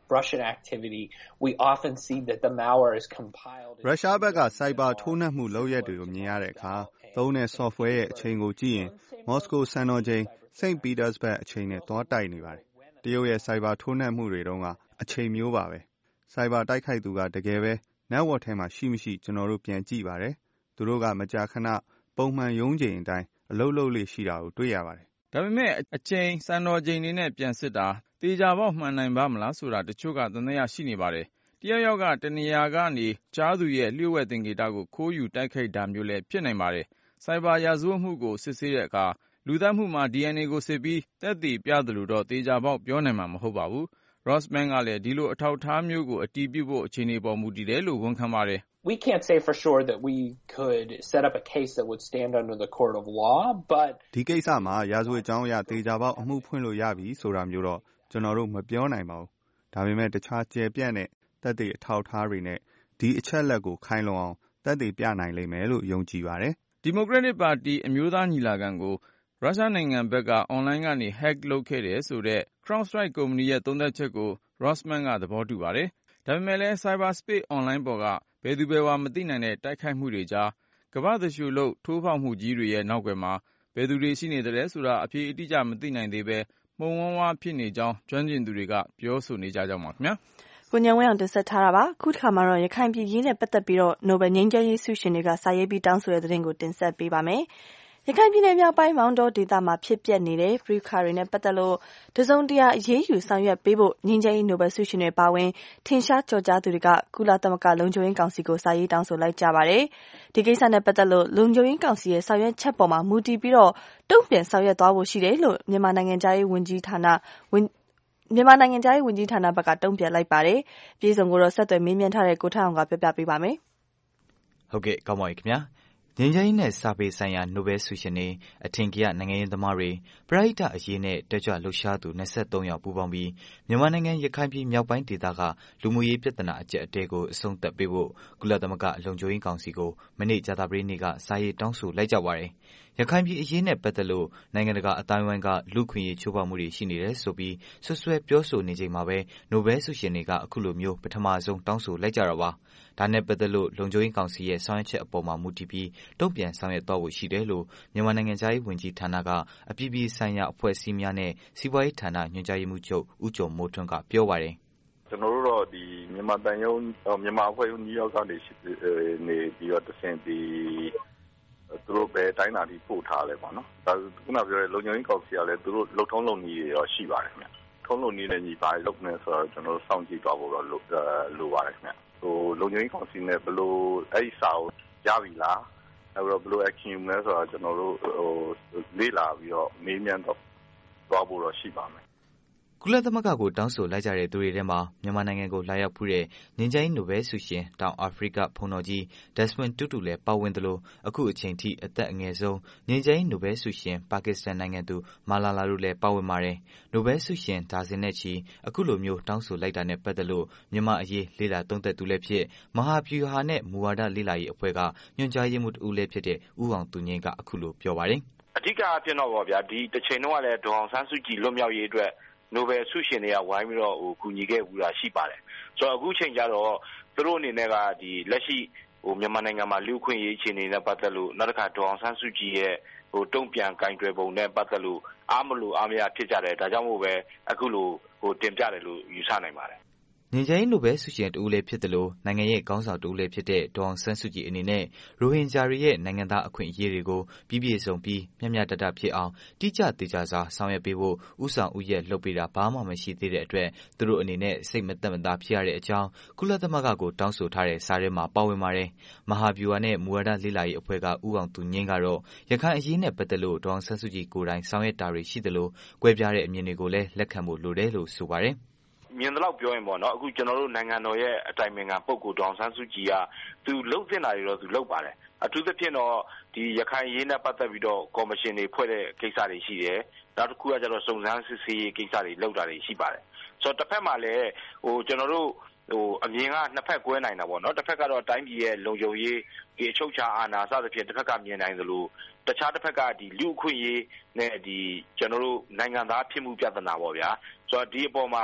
Russian activity, we often see that the malware is compiled. ရုရှားဘက်ကစိုက်ဘာထိုးနှက်မှုလုပ်ရက်တွေကိုမြင်ရတဲ့အခါသုံးတဲ့ software ရဲ့အချိန်ကိုကြည့်ရင် Moscow စံတော်ချိန် Saint Petersburg အချိန်နဲ့တွားတိုက်နေပါတယ်။တရုတ်ရဲ့စိုက်ဘာထိုးနှက်မှုတွေတုန်းကအချိန်မျိုးပါပဲ။စိုက်ဘာတိုက်ခိုက်သူကတကယ်ပဲ network ထဲမှာရှိမရှိကျွန်တော်တို့ပြန်ကြည့်ပါတယ်။သူတို့ကမကြာခဏပုံမှန်ရုံးချိန်အတိုင်းအလုပ်လုပ်လေးရှိတာကိုတွေ့ရပါတယ်။ဒါပေမဲ့အချိန်စံတော်ချိန်တွေနဲ့ပြန်စစ်တာတေချာပေါက်မှန်နိုင်ပါမလားဆိုတာတချို့ကသံသယရှိနေပါတယ်။တယောက်ယောက်ကတနေရာကနေကြားသူရဲ့လျှို့ဝှက်သင်္ကေတကိုခိုးယူတိုက်ခိုက်တာမျိုးလည်းဖြစ်နိုင်ပါတယ်။စိုက်ဘာရာဇဝတ်မှုကိုစစ်ဆေးတဲ့အခါလူသတ်မှုမှာ D N A ကိုစစ်ပြီးသက်သေပြသလိုတော့တေချာပေါက်ပြောနိုင်မှာမဟုတ်ပါဘူး။ Rossman ကလည်းဒီလိုအထောက်အထားမျိုးကိုအတည်ပြုဖို့အခြေအနေပေါ်မူတည်တယ်လို့ဝန်ခံပါတယ်။ We can't say for sure that we could set up a case that would stand under the court of law, but ဒီကိစ္စမှာရာဇဝတ်ကြောင်းအရတေချာပေါက်အမှုဖွင့်လို့ရပြီဆိုတာမျိုးတော့ကျွန်တော်တို့မပြောနိုင်ပါဘူး။ဒါပေမဲ့တခြားကျယ်ပြန့်တဲ့သက်သေအထောက်အထားတွေနဲ့ဒီအချက်လက်ကိုခိုင်လုံအောင်သက်သေပြနိုင်လိမ့်မယ်လို့ယုံကြည်ပါတယ်။ Democratic Party အမျိုးသားညီလာခံကိုရုရှားနိုင်ငံဘက်က online ကနေ hack လုပ်ခဲ့တယ်ဆိုတဲ့ CrowdStrike ကုမ္ပဏီရဲ့သုံးသပ်ချက်ကို Rossman ကသဘောတူပါတယ်။ဒါပေမဲ့လည်း Cyberspace Online ပေါ်ကဘယ်သူဘယ်ဝါမသိနိုင်တဲ့တိုက်ခိုက်မှုတွေကြားကမ္ဘာ့သူလျှိုလုပ်ထိုးဖောက်မှုကြီးတွေရဲ့နောက်ွယ်မှာဘယ်သူတွေရှိနေသလဲဆိုတာအဖြေအတိအကျမသိနိုင်သေးပဲမှုံဝမ်းဝါးဖြစ်နေကြောင်းကျွမ်းကျင်သူတွေကပြောဆိုနေကြကြောင်းပါခင်ဗျာ။ကိုဉာဏ်ဝင်းအောင်တင်ဆက်ထားတာပါ။ခုတစ်ခါမှာတော့ရခိုင်ပြည်ရေးနဲ့ပတ်သက်ပြီးတော့ Nobel ငြိမ်းချမ်းရေးဆုရှင်တွေကစာရေးပြီးတောင်းဆိုတဲ့သတင်းကိုတင်ဆက်ပေးပါမယ်။ရခိုင်ပြည်နယ်မြောက်ပိုင်းမောင်တောဒေသမှာဖြစ်ပျက်နေတဲ့ပဋိပက္ခတွေနဲ့ပတ်သက်လို့တစုံတရာအရေးယူဆောင်ရွက်ပေးဖို့ငြိမ်းချမ်းရေး Nobel ဆုရှင်တွေပါဝင်ထင်ရှားကျော်ကြားသူတွေကကုလသမဂ္ဂလုံခြုံရေးကောင်စီကိုစာရေးတောင်းဆိုလိုက်ကြပါတယ်။ဒီကိစ္စနဲ့ပတ်သက်လို့လုံခြုံရေးကောင်စီရဲ့ဆောင်ရွက်ချက်ပေါ်မှာမူတည်ပြီးတော့တုံ့ပြန်ဆောင်ရွက်သွားဖို့ရှိတယ်လို့မြန်မာနိုင်ငံသားရေးဝန်ကြီးဌာနဝန်မြန်မာနိုင်ငံသားရေးဝန်ကြီးဌာနဘက်ကတုံ့ပြန်လိုက်ပါတယ်။ပြည်စုံကိုတော့ဆက်သွယ်မေးမြန်းထားတဲ့ကိုထအောင်ကပြပြပေးပါမယ်။ဟုတ်ကဲ့ကောင်းပါပြီခင်ဗျာ။ငြိမ်းချမ်းရေးနဲ့စာပေဆိုင်ရာနိုဘယ်ဆုရှင်တွေအထင်ကရနိုင်ငံရေးသမားတွေပရိသတ်အရေးနဲ့တက်ကြွလှုပ်ရှားသူ၂၃ယောက်ပူးပေါင်းပြီးမြန်မာနိုင်ငံရခိုင်ပြည်မြောက်ပိုင်းဒေသကလူမှုရေးပြဿနာအကျပ်အတည်းကိုအဆုံးသတ်ပေးဖို့ကုလသမဂ္ဂလုံခြုံရေးကောင်စီကိုမနေ့ကြာသပတေးနေ့ကစာရေးတောင်းဆိုလိုက်ကြပါတယ်။ရခိုင်ပြည်အရေးနဲ့ပတ်သက်လို့နိုင်ငံတကာအတိုင်းအဝိုင်းကလူခွင့်ရေးချိုးဖောက်မှုတွေရှိနေတယ်ဆိုပြီးဆွဆွဲပြောဆိုနေချိန်မှာပဲနိုဘယ်ဆုရှင်တွေကအခုလိုမျိုးပထမဆုံးတောင်းဆိုလိုက်ကြတာပါ။ဒါနဲ့ပတ်သက်လို့လုံခြုံရေးကောင်စီရဲ့ဆောင်ရွက်ချက်အပေါ်မှာမူတည်ပြီးတုံ့ပြန်ဆောင်ရွက်သွားဖို့ရှိတယ်လို့မြန်မာနိုင်ငံသားရေးဝန်ကြီးဌာနကအပြည်ပြည်ဆိုင်ရာအဖွဲ့အစည်းများနဲ့စီးပွားရေးဌာနညွှန်ကြားရေးမှူးချုပ်ဦးကျော်မိုးထွန်းကပြောပါတယ်။ကျွန်တော်တို့တော့ဒီမြန်မာတန်ယုံမြန်မာအဖွဲ့နည်းရောက်ကနေနေပြီးတော့တဆင့်ဒီသူတို့ပဲတိုင်းတာဒီပို့ထားလဲပေါ့နော်။ဒါခုနပြောတဲ့လုံခြုံရေးကောင်စီကလည်းသူတို့လှုပ်ထုံးလုံနည်းတွေရောရှိပါတယ်ခင်ဗျ။ထုံးလုံနည်းနဲ့ညီပါလုပ်နေဆိုတော့ကျွန်တော်တို့စောင့်ကြည့်သွားဖို့တော့လိုပါတယ်ခင်ဗျ။ဟိုလုံခြုံရေးကောင်စီနဲ့ဘယ်လိုအဲ့ဒီစာကိုရပြီလားအဲ့တော့ဘယ်လို action ယူမလဲဆိုတော့ကျွန်တော်တို့ဟိုလေ့လာပြီးတော့မေးမြန်းတော့သွားဖို့တော့ရှိပါမယ်ကုလသမဂ္ဂကိုတောင်းဆိုလိုက်ကြတဲ့သူတွေထဲမှာမြန်မာနိုင်ငံကိုလာရောက်ဖူးတဲ့ငြိမ်းချမ်းရေးနိုဘယ်ဆုရှင်တောင်အာဖရိကဘုံတော်ကြီး Desmond Tutu လည်းပါဝင်သလိုအခုအချိန်ထိအသက်အငယ်ဆုံးငြိမ်းချမ်းရေးနိုဘယ်ဆုရှင်ပါကစ္စတန်နိုင်ငံသူမာလာလာတို့လည်းပါဝင်ပါတယ်။နိုဘယ်ဆုရှင်ဒါဇင်နဲ့ချီအခုလိုမျိုးတောင်းဆိုလိုက်တာနဲ့ပတ်သက်လို့မြန်မာအရေးလေ့လာသုံးသပ်သူလည်းဖြစ်မဟာဗျူဟာနဲ့မူဝါဒလေ့လာရေးအဖွဲ့ကညွှန်ကြားရေးမှူးတူလည်းဖြစ်တဲ့ဦးအောင်သူငိမ့်ကအခုလိုပြောပါတယ်။အဓိကအဖြစ်တော့ပေါ့ဗျာဒီတစ်ချိန်တော့လည်းဒေါအောင်ဆန်းစုကြည်လွတ်မြောက်ရေးအတွက်နိုဘယ်ဆုရှင်တွေကဝိုင်းပြီးတော့ဟိုကူညီခဲ့ဘူးတာရှိပါတယ်ဆိုတော့အခုချိန်ကျတော့သူတို့အနေနဲ့ကဒီလက်ရှိဟိုမြန်မာနိုင်ငံမှာလူခွင့်ရေးအခြေအနေနဲ့ပတ်သက်လို့နောက်တစ်ခါဒေါအောင်ဆန်းစုကြည်ရဲ့ဟိုတုံ့ပြန်ကင်တွယ်ပုံနဲ့ပတ်သက်လို့အားမလို့အားမရဖြစ်ကြတယ်ဒါကြောင့်မို့ပဲအခုလိုဟိုတင်ပြတယ်လို့ယူဆနိုင်ပါတယ်ငြိမ်းချမ်းရေးနိုဘယ်ဆုရှင်တူလည်းဖြစ်တယ်လို့နိုင်ငံရဲ့ခေါင်းဆောင်တူလည်းဖြစ်တဲ့ဒေါအောင်ဆန်းစုကြည်အနေနဲ့ရိုဟင်ဂျာတွေရဲ့နိုင်ငံသားအခွင့်အရေးတွေကိုပြည်ပြည့်စုံပြီးမျှမျှတတဖြစ်အောင်တိကျသေချာစွာဆောင်ရွက်ပေးဖို့ဥဆောင်ဥယျာဉ်လုပ်ပေးတာဘာမှမရှိသေးတဲ့အတွက်သူတို့အနေနဲ့စိတ်မသက်မသာဖြစ်ရတဲ့အကြောင်းကုလသမဂ္ဂကိုတောင်းဆိုထားတဲ့စာထဲမှာပါဝင်ပါတယ်။မဟာဗျူဟာနဲ့မူဝါဒလေ့လာရေးအဖွဲ့ကဥအောင်သူငင်းကတော့ရခိုင်အရေးနဲ့ပတ်သက်လို့ဒေါအောင်ဆန်းစုကြည်ကိုယ်တိုင်ဆောင်ရွက်တာတွေရှိတယ်လို့ကွဲပြားတဲ့အမြင်တွေကိုလည်းလက်ခံဖို့လိုတယ်လို့ဆိုပါတယ်မြင်တော့ပြောရင်ပေါ့နော်အခုကျွန်တော်တို့နိုင်ငံတော်ရဲ့အတိုင်ပင်ခံပုဂ္ဂိုလ်ဒေါအောင်ဆန်းစုကြည်ကသူလှုပ်တင်တာတွေတော့သူလှုပ်ပါတယ်အထူးသဖြင့်တော့ဒီရခိုင်ရေးနဲ့ပတ်သက်ပြီးတော့ကော်မရှင်တွေဖွဲ့တဲ့ကိစ္စတွေရှိတယ်နောက်တစ်ခုကကျတော့စုံစမ်းစစ်ဆေးရေးကိစ္စတွေလုပ်တာတွေရှိပါတယ်ဆိုတော့တစ်ဖက်မှာလည်းဟိုကျွန်တော်တို့ဟိုအမြင်ကနှစ်ဖက်ကွဲနိုင်တာပေါ့နော်တစ်ဖက်ကတော့တိုင်းပြည်ရဲ့လုံခြုံရေးဒီအချုပ်အခြာအာဏာစသဖြင့်တစ်ဖက်ကမြင်နိုင်သလိုတခြားတစ်ဖက်ကဒီလူအခွင့်အရေးနဲ့ဒီကျွန်တော်တို့နိုင်ငံသားဖြစ်မှုပြဿနာပေါ့ဗျာဆိုတော့ဒီအပေါ်မှာ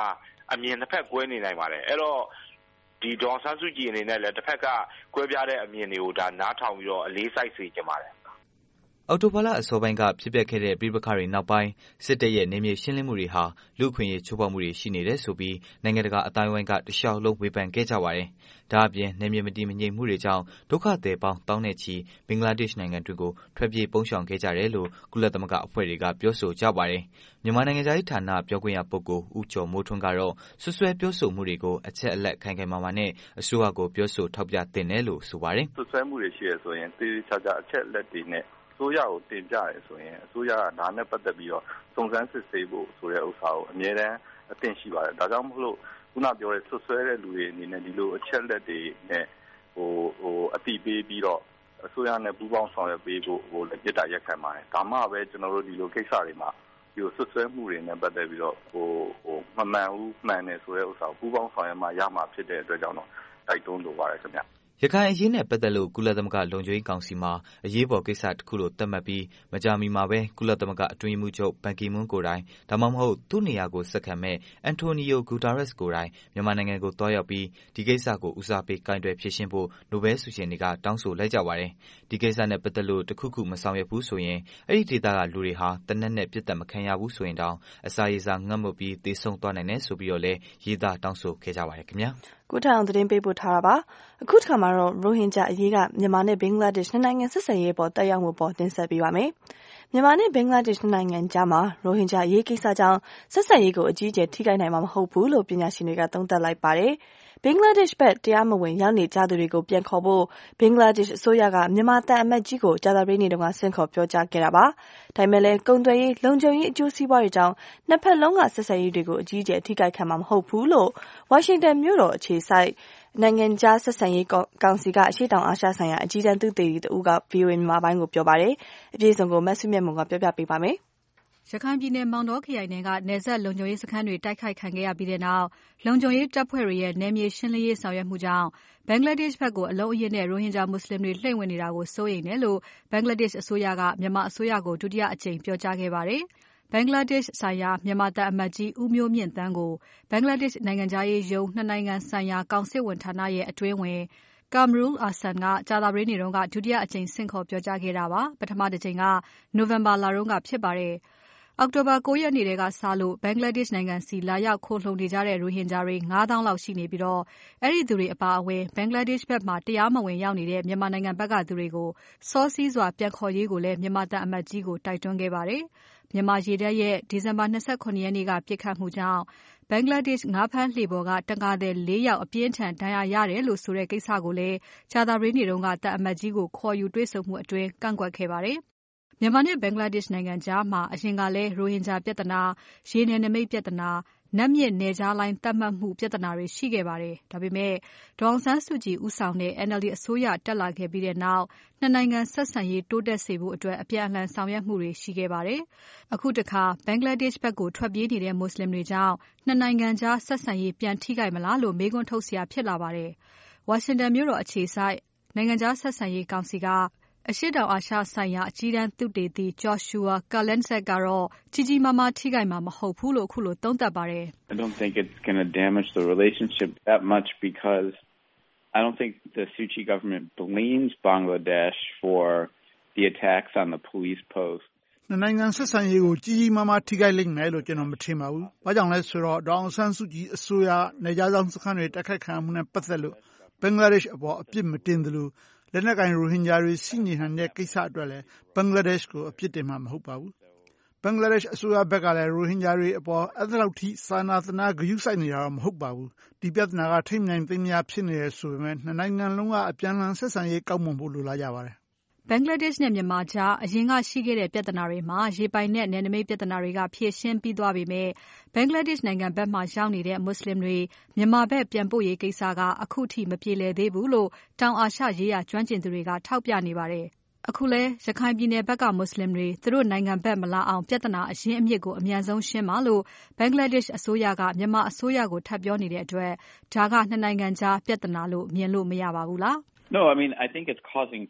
အမြင်တစ်ဖက်ကွဲနေနိုင်ပါတယ်အဲ့တော့ဒီဒေါ်ဆန်းစုကြည်အနေနဲ့လည်းတစ်ဖက်ကကွဲပြားတဲ့အမြင်တွေကိုဒါနားထောင်ပြီးတော့အလေးစိုက်စေချင်ပါတယ်အော်တိုဘာလအစောပိုင်းကဖြစ်ပျက်ခဲ့တဲ့ပြည်ပခါတွေနောက်ပိုင်းစစ်တပ်ရဲ့နေမြေရှင်းလင်းမှုတွေဟာလူခွင့်ရေးချိုးဖောက်မှုတွေရှိနေတယ်ဆိုပြီးနိုင်ငံတကာအတိုင်းအဝိုင်းကတခြားလုံးဝေဖန်ခဲ့ကြပါတယ်။ဒါအပြင်နေမြေမတည်မငြိမ်မှုတွေကြောင့်ဒုက္ခသည်ပေါင်းတောင်းနဲ့ချီဘင်္ဂလားဒေ့ရှ်နိုင်ငံတွေကိုထွက်ပြေးပုန်းရှောင်ခဲ့ကြတယ်လို့ကုလသမဂ္ဂအဖွဲ့တွေကပြောဆိုကြပါတယ်။မြန်မာနိုင်ငံသားရေးဌာနပြောခွင့်ရပုဂ္ဂိုလ်ဦးကျော်မိုးထွန်းကတော့ဆွဆွဲပြောဆိုမှုတွေကိုအချက်အလက်ခိုင်ခိုင်မာမာနဲ့အစိုးရကိုပြောဆိုထောက်ပြသင့်တယ်လို့ဆိုပါတယ်။ဆွဆွဲမှုတွေရှိရဆိုရင်တေးချာချာအချက်အလက်တွေနဲ့အစိုးရကိုတင်ပြရဲဆိုရင်အစိုးရကဒါနဲ့ပတ်သက်ပြီးတော့စုံစမ်းစစ်ဆေးဖို့ဆိုတဲ့ဥစ္စာကိုအမြဲတမ်းအသင့်ရှိပါတယ်ဒါကြောင့်မလို့ခုနပြောတဲ့ဆွဆွဲတဲ့လူတွေအနေနဲ့ဒီလိုအချက်လက်တွေနဲ့ဟိုဟိုအတိပေးပြီးတော့အစိုးရနဲ့ပူးပေါင်းဆောင်ရွက်ပေးဖို့ဟိုလက်ပြတာရက်ခံပါတယ်ဒါမှပဲကျွန်တော်တို့ဒီလိုကိစ္စတွေမှာဒီဆွဆွဲမှုတွေနဲ့ပတ်သက်ပြီးတော့ဟိုဟိုမမှန်ဘူးမှန်တယ်ဆိုတဲ့ဥစ္စာကိုပူးပေါင်းဆောင်ရွက်မှရမှာဖြစ်တဲ့အတွက်ကြောင့်တော့တိုက်တွန်းလိုပါတယ်ခင်ဗျရခိုင်အရေးနဲ့ပတ်သက်လို့ကုလသမဂ္ဂလုံခြုံရေးကောင်စီမှာအရေးပေါ်ကိစ္စတစ်ခုလို့သတ်မှတ်ပြီးမကြာမီမှာပဲကုလသမဂ္ဂအတွင်းရေးမှူးချုပ်ဘန်ကီမွန်းကိုယ်တိုင်ဒါမှမဟုတ်သူ့နေရာကိုဆက်ခံမဲ့အန်တိုနီယိုဂူတာရက်စ်ကိုယ်တိုင်မြန်မာနိုင်ငံကိုတွားရောက်ပြီးဒီကိစ္စကိုဦးစားပေးကင်တွယ်ဖြေရှင်းဖို့နိုဘယ်ဆုရှင်တွေကတောင်းဆိုလိုက်ကြပါတယ်ဒီကိစ္စနဲ့ပတ်သက်လို့တခုခုမဆောင်ရွက်ဘူးဆိုရင်အဲ့ဒီဒေသကလူတွေဟာတနက်နဲ့ပြစ်ဒဏ်မခံရဘူးဆိုရင်တောင်အစာရေစာငတ်မွတ်ပြီးသေဆုံးသွားနိုင်တယ်ဆိုပြီးတော့လည်းရေးသားတောင်းဆိုခဲ့ကြပါတယ်ခင်ဗျာကိုထောင်သတင်းပေးပို့ထားတာပါအခုတစ်ခါမှာတော့ရိုဟင်ဂျာအရေးကမြန်မာနဲ့ဘင်္ဂလားဒေ့ရှ်နှစ်နိုင်ငံဆက်ဆံရေးပေါ်တက်ရောက်မှုပေါ်တင်ဆက်ပေးပါမယ်မြန်မာနဲ့ဘင်္ဂလားဒေ့ရှ်နိုင်ငံကြားမှာရိုဟင်ဂျာအရေးကိစ္စကြောင့်ဆက်ဆံရေးကိုအကြီးအကျယ်ထိခိုက်နိုင်မှာမဟုတ်ဘူးလို့ပညာရှင်တွေကသုံးသပ်လိုက်ပါတယ်ဘင်္ဂလားဒေ့ရှ်ဘက်တရားမဝင်ရောက်နေကြသူတွေကိုပြန်ခေါ်ဖို့ဘင်္ဂလားဒေ့ရှ်အစိုးရကမြန်မာတန်အမတ်ကြီးကိုကြာသပတေးနေ့တုန်းကဆင့်ခေါ်ပြောကြားခဲ့တာပါ။ဒါပေမဲ့လည်းကုန်သွယ်ရေးလုံခြုံရေးအကျိုးစီးပွားတွေကြောင့်နှစ်ဖက်လုံးကဆက်ဆံရေးတွေကိုအကြီးအကျယ်ထိခိုက်ခံမှာမဟုတ်ဘူးလို့ဝါရှင်တန်မြို့တော်အခြေစိုက်နိုင်ငံခြားဆက်ဆံရေးကောင်စီကအရှေ့တောင်အာရှဆိုင်ရာအကြီးတန်းသုတေသီတဦးက ဗွီအိုအေ မြန်မာပိုင်းကိုပြောပါတယ်။အပြည့်အစုံကိုမဆုမြတ်မွန်ကပြောပြပေးပါမယ်။ရခိုင်ပြည်နယ်မောင်တောခရိုင်နယ်ကနယ်စပ်လုံခြုံရေးစခန်းတွေတိုက်ခိုက်ခံခဲ့ရပြီးတဲ့နောက်လုံခြုံရေးတပ်ဖွဲ့တွေရဲ့နယ်မြေရှင်းလင်းရေးဆောင်ရွက်မှုကြောင့်ဘင်္ဂလားဒေ့ရှ်ဘက်ကိုအလုံးအရင်းနဲ့ရိုဟင်ဂျာမွတ်စလင်တွေလှည့်ဝင်နေတာကိုစိုးရိမ်တယ်လို့ဘင်္ဂလားဒေ့ရှ်အစိုးရကမြန်မာအစိုးရကိုဒုတိယအကြိမ်ပြောကြားခဲ့ပါတယ်။ဘင်္ဂလားဒေ့ရှ်ဆိုင်ရာမြန်မာတပ်အမတ်ကြီးဦးမျိုးမြင့်သန်းကိုဘင်္ဂလားဒေ့ရှ်နိုင်ငံသားရေးယုံနှစ်နိုင်ငံဆိုင်ရာကောင်စစ်ဝန်ဌာနရဲ့အတွင်းဝင်Kamrul Ahsan ကကြာသပတေးနေ့တုန်းကဒုတိယအကြိမ်ဆင့်ခေါ်ပြောကြားခဲ့တာပါ။ပထမတစ်ကြိမ်ကနိုဝင်ဘာလတုန်းကဖြစ်ပါတယ်။အောက်တိုဘာ၉ရက်နေ့ကစလို့ဘင်္ဂလားဒေ့ရှ်နိုင်ငံစီလာရောက်ခိုလှုံနေကြတဲ့ရိုဟင်ဂျာတွေငါးသောင်းလောက်ရှိနေပြီးတော့အဲ့ဒီသူတွေအပါအဝင်ဘင်္ဂလားဒေ့ရှ်ဘက်မှာတရားမဝင်ရောက်နေတဲ့မြန်မာနိုင်ငံဘက်ကသူတွေကိုစောစီးစွာပြန်ခေါ်ရေးကိုလည်းမြန်မာတပ်အမတ်ကြီးကိုတိုက်တွန်းခဲ့ပါတယ်။မြန်မာရေတပ်ရဲ့ဒီဇင်ဘာ၂၇ရက်နေ့ကပြစ်ခတ်မှုကြောင့်ဘင်္ဂလားဒေ့ရှ်ငါးဖမ်းလှေပေါ်ကတံငါသည်လေးယောက်အပြင်းထန်ဒဏ်ရာရတယ်လို့ဆိုတဲ့ကိစ္စကိုလည်းကြာသပတေးနေ့တုန်းကတပ်အမတ်ကြီးကိုခေါ်ယူတွေ့ဆုံမှုအတွင်းကန့်ကွက်ခဲ့ပါတယ်။မြန်မာနဲ့ဘင်္ဂလားဒေ့ရှ်နိုင်ငံကြားမှာအရင်ကလည်းရိုဟင်ဂျာပြဿနာ၊ရေနယ်နိမိတ်ပြဿနာ၊နတ်မြစ်နယ်ခြားလိုင်းသတ်မှတ်မှုပြဿနာတွေရှိခဲ့ပါတယ်။ဒါပေမဲ့ဒေါ်အောင်ဆန်းစုကြည်ဦးဆောင်တဲ့ NLD အစိုးရတက်လာခဲ့ပြီးတဲ့နောက်နှစ်နိုင်ငံဆက်ဆံရေးတိုးတက်စေဖို့အတွက်အပြန်အလှန်ဆောင်ရွက်မှုတွေရှိခဲ့ပါတယ်။အခုတခါဘင်္ဂလားဒေ့ရှ်ဘက်ကိုထွက်ပြေးနေတဲ့မွတ်စလင်တွေကြောင့်နှစ်နိုင်ငံကြားဆက်ဆံရေးပြန်ထိခိုက်မလားလို့မေးခွန်းထုတ်စရာဖြစ်လာပါတယ်။ဝါရှင်တန်မြို့တော်အခြေစိုက်နိုင်ငံခြားဆက်ဆံရေးကောင်စီကအရှေ့တောင်အာရှဆိုင်ရာအကြီးတန်းသုတေသီ Joshua Kurlenzek ကတော့ကြီးကြီးမားမားထိခိုက်မှာမဟုတ်ဘူးလို့အခုလိုသုံးသပ်ပါတယ်။ I don't think it's going to damage the relationship that much because I don't think the Suchi government blames Bangladesh for the attacks on the police post. နိုင်ငံဆက်ဆံရေးကိုကြီးကြီးမားမားထိခိုက်လိမ့်မယ်လို့ကျွန်တော်မထင်ပါဘူး။ဘာကြောင့်လဲဆိုတော့ဒေါအောင်ဆန်းစုကြည်အစိုးရနေကြဆောင်စခန်းတွေတိုက်ခိုက်ခံမှုနဲ့ပတ်သက်လို့ဘင်္ဂလားဒေ့ရှ်အပေါ်အပြစ်မတင်သလိုလက်နက်ကင်ရိုဟင်ဂျာတွေစီနေဟန်တဲ့ကိစ္စအတွက်လည်းဘင်္ဂလားဒေ့ရှ်ကိုအပြစ်တင်မှာမဟုတ်ပါဘူး။ဘင်္ဂလားဒေ့ရှ်အစိုးရဘက်ကလည်းရိုဟင်ဂျာတွေအပေါ်အဲ့ဒါလောက်ထိစာနာသနာဂရုစိုက်နေတာတော့မဟုတ်ပါဘူး။ဒီပြဿနာကထိမ့်နိုင်သိမ်းများဖြစ်နေတယ်ဆိုပေမဲ့နှစ်နိုင်ငံလုံးကအပြန်အလှန်ဆက်ဆံရေးကောက်မွန်ဖို့လိုလားကြပါတယ်။ဘင်္ဂလားဒေ့ရှ်နဲ့မြန်မာကြားအရင်ကရှိခဲ့တဲ့ပြဿနာတွေမှာရေပိုင်နဲ့နယ်နိမိတ်ပြဿနာတွေကဖြေရှင်းပြီးသွားပေမဲ့ဘင်္ဂလားဒေ့ရှ်နိုင်ငံဘက်မှာရောက်နေတဲ့မွတ်စလင်တွေမြန်မာဘက်ပြန်ပို့ရေးကိစ္စကအခုထိမပြေလည်သေးဘူးလို့တောင်အာရှရေးရာကျွမ်းကျင်သူတွေကထောက်ပြနေပါတယ်။အခုလဲရခိုင်ပြည်နယ်ဘက်ကမွတ်စလင်တွေသူတို့နိုင်ငံဘက်မလာအောင်ပြဿနာအရင်းအမြစ်ကိုအမြန်ဆုံးရှင်းပါလို့ဘင်္ဂလားဒေ့ရှ်အစိုးရကမြန်မာအစိုးရကိုထပ်ပြောနေတဲ့အတွက်ဒါကနှစ်နိုင်ငံကြားပြဿနာလို့မြင်လို့မရပါဘူးလား။ No, I mean, I think it's causing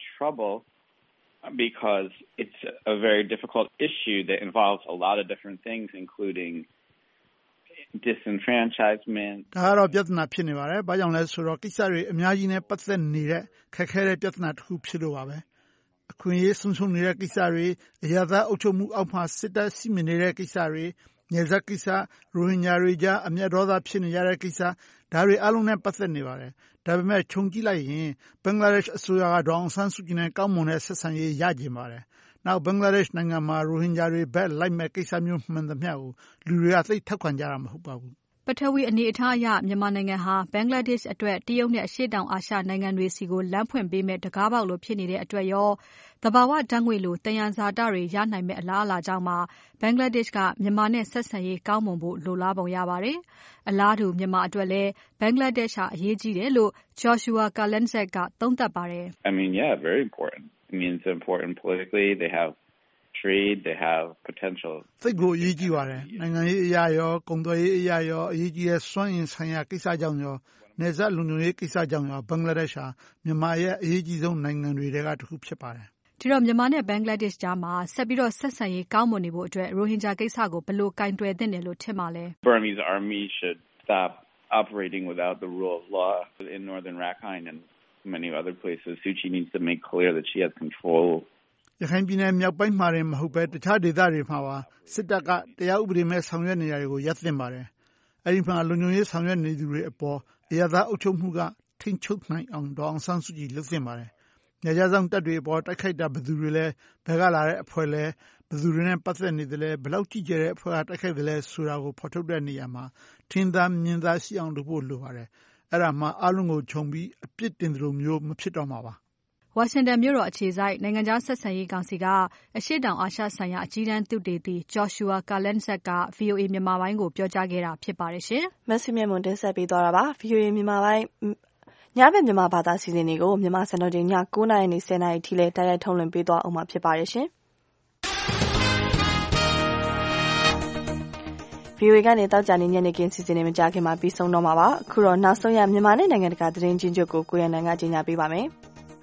trouble.Because it's a very difficult issue that involves a lot of different things, including disenfranchisement. ဒါကတော့ပြဿနာဖြစ်နေပါတယ်။ဘာကြောင့်လဲဆိုတော့ကိစ္စတွေအများကြီးနဲ့ပတ်သက်နေတဲ့ခက်ခဲတဲ့ပြဿနာတစ်ခုဖြစ်လို့ပါပဲ။အခွင့်အရေးဆုံးရှုံးနေတဲ့ကိစ္စတွေအရာသားအုပ်ချုပ်မှုအောက်မှာစစ်တပ်စီမံနေတဲ့ကိစ္စတွေနယ်စပ်ကိစ္စရိုဟင်ဂျာတွေကြားအမျက်ဒေါသဖြစ်နေကြတဲ့ကိစ္စဒါတွေအလုံးနဲ့ပတ်သက်နေပါတယ်။ဒါပေမဲ့ခြုံကြည့်လိုက်ရင်ဘင်္ဂလားဒေ့ရှ်အစိုးရကဒေါအောင်ဆန်းစုကြည်နဲ့ကောင်းမွန်တဲ့ဆက်ဆံရေးရကြပါတယ်။နောက်ဘင်္ဂလားဒေ့ရှ်နိုင်ငံမှာရိုဟင်ဂျာတွေဘက်လိုက်မဲ့ကိစ္စမျိုးမှန်သမျှကိုလူတွေကသိထောက်ခံကြတာမဟုတ်ပါဘူးပထဝီအနေအထားအရမြန်မာနိုင်ငံဟာဘင်္ဂလားဒေ့ရှ်အတွက်တရုတ်နဲ့အရှေ့တောင်အာရှနိုင်ငံတွေစီကိုလမ်းဖွင့်ပေးမဲ့တကားပေါက်လိုဖြစ်နေတဲ့အတွက်ရောသဘာဝဓာတ်ငွေလိုတယံဇာတတွေရနိုင်မဲ့အလားအလာကြောင့်မှဘင်္ဂလားဒေ့ရှ်ကမြန်မာနဲ့ဆက်ဆံရေးကောင်းမွန်ဖို့လိုလားပုံရပါတယ်။အလားတူမြန်မာအတွက်လည်းဘင်္ဂလားဒေ့ရှ်ဟာအရေးကြီးတယ်လို့ Joshua Kalanzak ကသုံးသပ်ပါတယ်။ I mean, yeah, very important. I mean, it's important politically. They have trade, they have potential. သိပ်ကိုအရေးကြီးပါတယ်။နိုင်ငံရေးအရာရောကုန်သွယ်ရေးအရာရောအရေးကြီးတဲ့စွမ်းအင်ဆိုင်ရာကိစ္စကြောင့်ရောနယ်စပ်လုံခြုံရေးကိစ္စကြောင့်ရောဘင်္ဂလားဒေ့ရှ်ဟာမြန်မာရဲ့အရေးကြီးဆုံးနိုင်ငံတွေထဲကတစ်ခုဖြစ်ပါတယ်။ဒီတော့မြန်မာနဲ့ဘင်္ဂလားဒေ့ရှ်ကြားမှာဆက်ပြီးတော့ဆက်ဆံရေးကောင်းမွန်နေဖို့အတွက်ရိုဟင်ဂျာကိစ္စကိုဘယ်လိုကင်တွယ်သင့်တယ်လို့ထင်ပါလဲ။ Burmese army should stop operating without the rule of law in northern Rakhine and many other places. Suu Kyi needs to make clear that she has control. ရခိုင်ပြည်နယ်မြောက်ပိုင်းမှာတင်မဟုတ်ပဲတခြားဒေသတွေမှာပါစစ်တပ်ကတရားဥပဒေမဲ့ဆောင်ရွက်နေရတွေကိုရပ်သင့်ပါတယ်။အဲဒီမှာလုံခြုံရေးဆောင်ရွက်နေသူတွေအပေါ်အရသာအုပ်ချုပ်မှုကထိန်းချုပ်နိုင်အောင်ဒေါအောင်ဆန်းစုကြည်လုပ်သင့်ပါတယ်။ညကြဆောင်တပ်တွေအပေါ်တိုက်ခိုက်တာဘယ်သူတွေလဲဘယ်ကလာတဲ့အဖွဲ့လဲဘယ်သူတွေနဲ့ပတ်သက်နေတယ်လဲဘယ်လောက်ကြီးကျယ်တဲ့အဖွဲ့ကတိုက်ခိုက်တယ်လဲဆိုတာကိုဖော်ထုတ်တဲ့နေရာမှာထင်သာမြင်သာရှိအောင်လုပ်ဖို့လိုပါတယ်။အဲ့ဒါမှအလုံးကိုခြုံပြီးအပြစ်တင်တယ်လို့မျိုးမဖြစ်တော့မှာပါ။ဝါရှင်တန်မြို့တော်အခြေစိုက်နိုင်ငံခြားဆက်ဆံရေးကောင်စီကအရှေ့တောင်အာရှဆိုင်ရာအကြီးတန်းသုတေသီ Joshua Kalanzak က VOA မြန်မာပိုင်းကိုပြောကြားခဲ့တာဖြစ်ပါတယ်ရှင်။မက်ဆီမြတ်မွန်တင်ဆက်ပေးသွားတာပါ။ VOA မြန်မာပိုင်းညဘက်မြန်မာဘာသာစီစဉ်တွေကိုမြန်မာစံတော်ချိန်ည၉နာရီနဲ့၁၀နာရီထိလဲတိုက်ရိုက်ထုတ်လွှင့်ပေးသွားအောင်မှာဖြစ်ပါတယ်ရှင်။ VOA ကနေတောက်ကြနေညနေခင်းစီစဉ်နေမကြခင်မှာပြီးဆုံးတော့မှာပါ။အခုတော့နောက်ဆုံးရမြန်မာနဲ့နိုင်ငံတကာသတင်းချင်းချုပ်ကိုကိုရန်နိုင်ကကြီးညာပေးပါမယ်။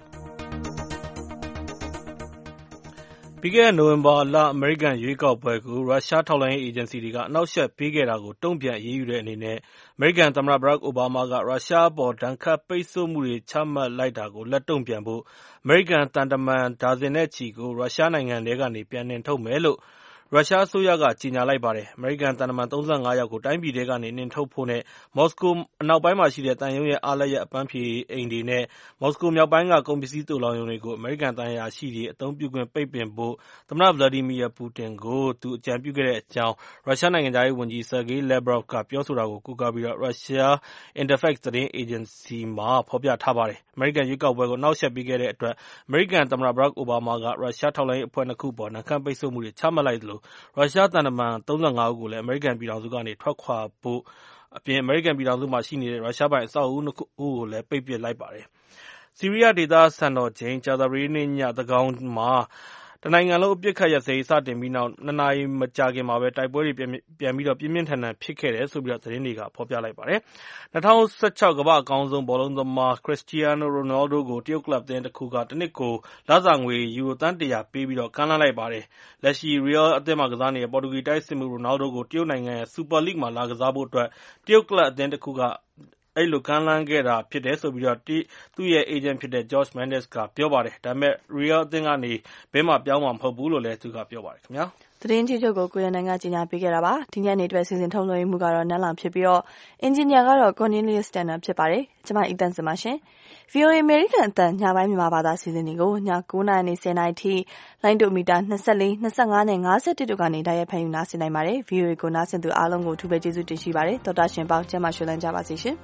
ပြီးခဲ့တဲ့နိုဝင်ဘာလအမေရိကန်ရွေးကောက်ပွဲကိုရုရှားထောက်လှမ်းရေးအေဂျင်စီတွေကအနှောက်အယှက်ပေးခဲ့တာကိုတုံ့ပြန်အရေးယူတဲ့အနေနဲ့အမေရိကန်သမ္မတဘရက်အိုဘားမားကရုရှားအပေါ်ဒဏ်ခတ်ပိတ်ဆို့မှုတွေချမှတ်လိုက်တာကိုလက်တုံ့ပြန်ဖို့အမေရိကန်သံတမန်ဒါဇင်နဲ့ချီကိုရုရှားနိုင်ငံထဲကနေပြန်နှင်ထုတ်မယ်လို့ရုရှားအစိုးရကကြေညာလိုက်ပါတယ်။အမေရိကန်သံတမန်သုံးဆယ့်ငါးယောက်ကိုတိုင်းပြည်ထဲကနေနှင်ထုတ်ဖို့နဲ့မော်စကိုအနောက်ပိုင်းမှာရှိတဲ့သံရုံးရဲ့အားလပ်ရက်အပန်းဖြေအိမ်တွေနဲ့မော်စကိုမြောက်ပိုင်းကကုန်ပစ္စည်းသိုလှောင်ရုံတွေကိုအမေရိကန်သံအရာရှိတွေအသုံးပြုခွင့်ပိတ်ပင်ဖို့သမ္မတ Vladimir Putin ကိုသူအကြံပြုခဲ့တဲ့အကြောင်းရုရှားနိုင်ငံခြားရေးဝန်ကြီး Sergei Lavrov ကပြောဆိုတာကိုကိုးကားပြီးရုရှား Interfax သတင်းအေဂျင်စီမှာဖော်ပြထားပါတယ်။အမေရိကန်ရွေးကောက်ပွဲကိုအနှောက်အယှက်ပေးခဲ့တဲ့အတွက်အမေရိကန်သမ္မတ Barack Obama ကရုရှားထောက်လှမ်းရေးအဖွဲ့နှစ်ခုအပေါ်ဒဏ်ခတ်ပိတ်ဆို့မှုတွေချမှတ်လိုက်သလိုရုရှားသံတမန်သုံးဆယ့်ငါးဦးကိုလည်းအမေရိကန်ပြည်ထောင်စုကနေထွက်ခွာဖို့အပြင်အမေရိကန်ပြည်ထောင်စုမှာရှိနေတဲ့ရုရှားပိုင်အဆောက်အဦနှစ်ခုကိုလည်းပိတ်ပစ်လိုက်ပါတယ်။ဆီးရီးယားဒေသစံတော်ချိန်ကြာသပတေးနေ့ညသန်းခေါင်မှာတနိုင်ငံလုံးအပစ်အခတ်ရပ်စဲရေးစတင်ပြီးနောက်နှစ်နာရီမကြာခင်မှာပဲတိုက်ပွဲတွေပြန်ပြီးတော့ပြင်းပြင်းထန်ထန်ဖြစ်ခဲ့တယ်ဆိုပြီးသတင်းတွေကဖော်ပြလိုက်ပါတယ်။၂၀၁၆ကမ္ဘာ့အကောင်းဆုံးဘောလုံးသမား Cristiano Ronaldo ကိုတရုတ်ကလပ်အသင်းတစ်ခုကတနှစ်ကိုလစာငွေယူရိုသန်းတစ်ရာပေးပြီးတော့ကမ်းလှမ်းလိုက်ပါတယ်။လက်ရှိ Real အသင်းမှာကစားနေတဲ့ပေါ်တူဂီတိုက်စစ်မှူး Ronaldo ကိုတရုတ်နိုင်ငံရဲ့ Super League မှာလာကစားဖို့အတွက်တရုတ်ကလပ်အသင်းတစ်ခုကအဲ့လိုကမ်းလှမ်းခဲ့တာဖြစ်တယ်ဆိုပြီးတော့သူ့ရဲ့အေဂျင့်ဖြစ်တဲ့ Jorge Mendes ကပြောပါတယ်။ဒါပေမဲ့ Real အသင်းကနေဘဲမှာပြောင်းမှာမဟုတ်ဘူးလို့လည်းသူကပြောပါတယ်ခင်ဗျာ။သတင်းကြီးချုပ်ကိုကိုရန်နိုင်ကကြီးညာပေးခဲ့တာပါ။ဒီညနေအတွက်စီစဉ်ထုတ်လွှင့်မှုကတော့နန်းလောင်ဖြစ်ပြီးတော့အင်ဂျင်နီယာကတော့ Cornelius Tanner ဖြစ်ပါတယ်။ကျွန်မအီတန်စင်ပါရှင်။ VOA American အသံညပိုင်းမြန်မာဘာသာစီစဉ်တွေကိုည၉နာရီနဲ့၁၀နာရီထိလိုင်းဒိုမီတာ၂၄ ၂၅နဲ့၅၁တို့ကနေတိုက်ရိုက်ဖန်ယူနားဆင်နိုင်ပါတယ်။ VOA ကိုနားဆင်သူအားလုံးကိုအထူးပဲကျေးဇူးတင်ရှိပါတယ်။ဒေါက်တာရှင်ပေါင်းကျမ်းမာရွှေလန်းကြပါစေရှင်။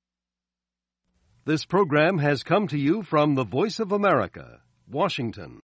This program has come to you from the Voice of America, Washington.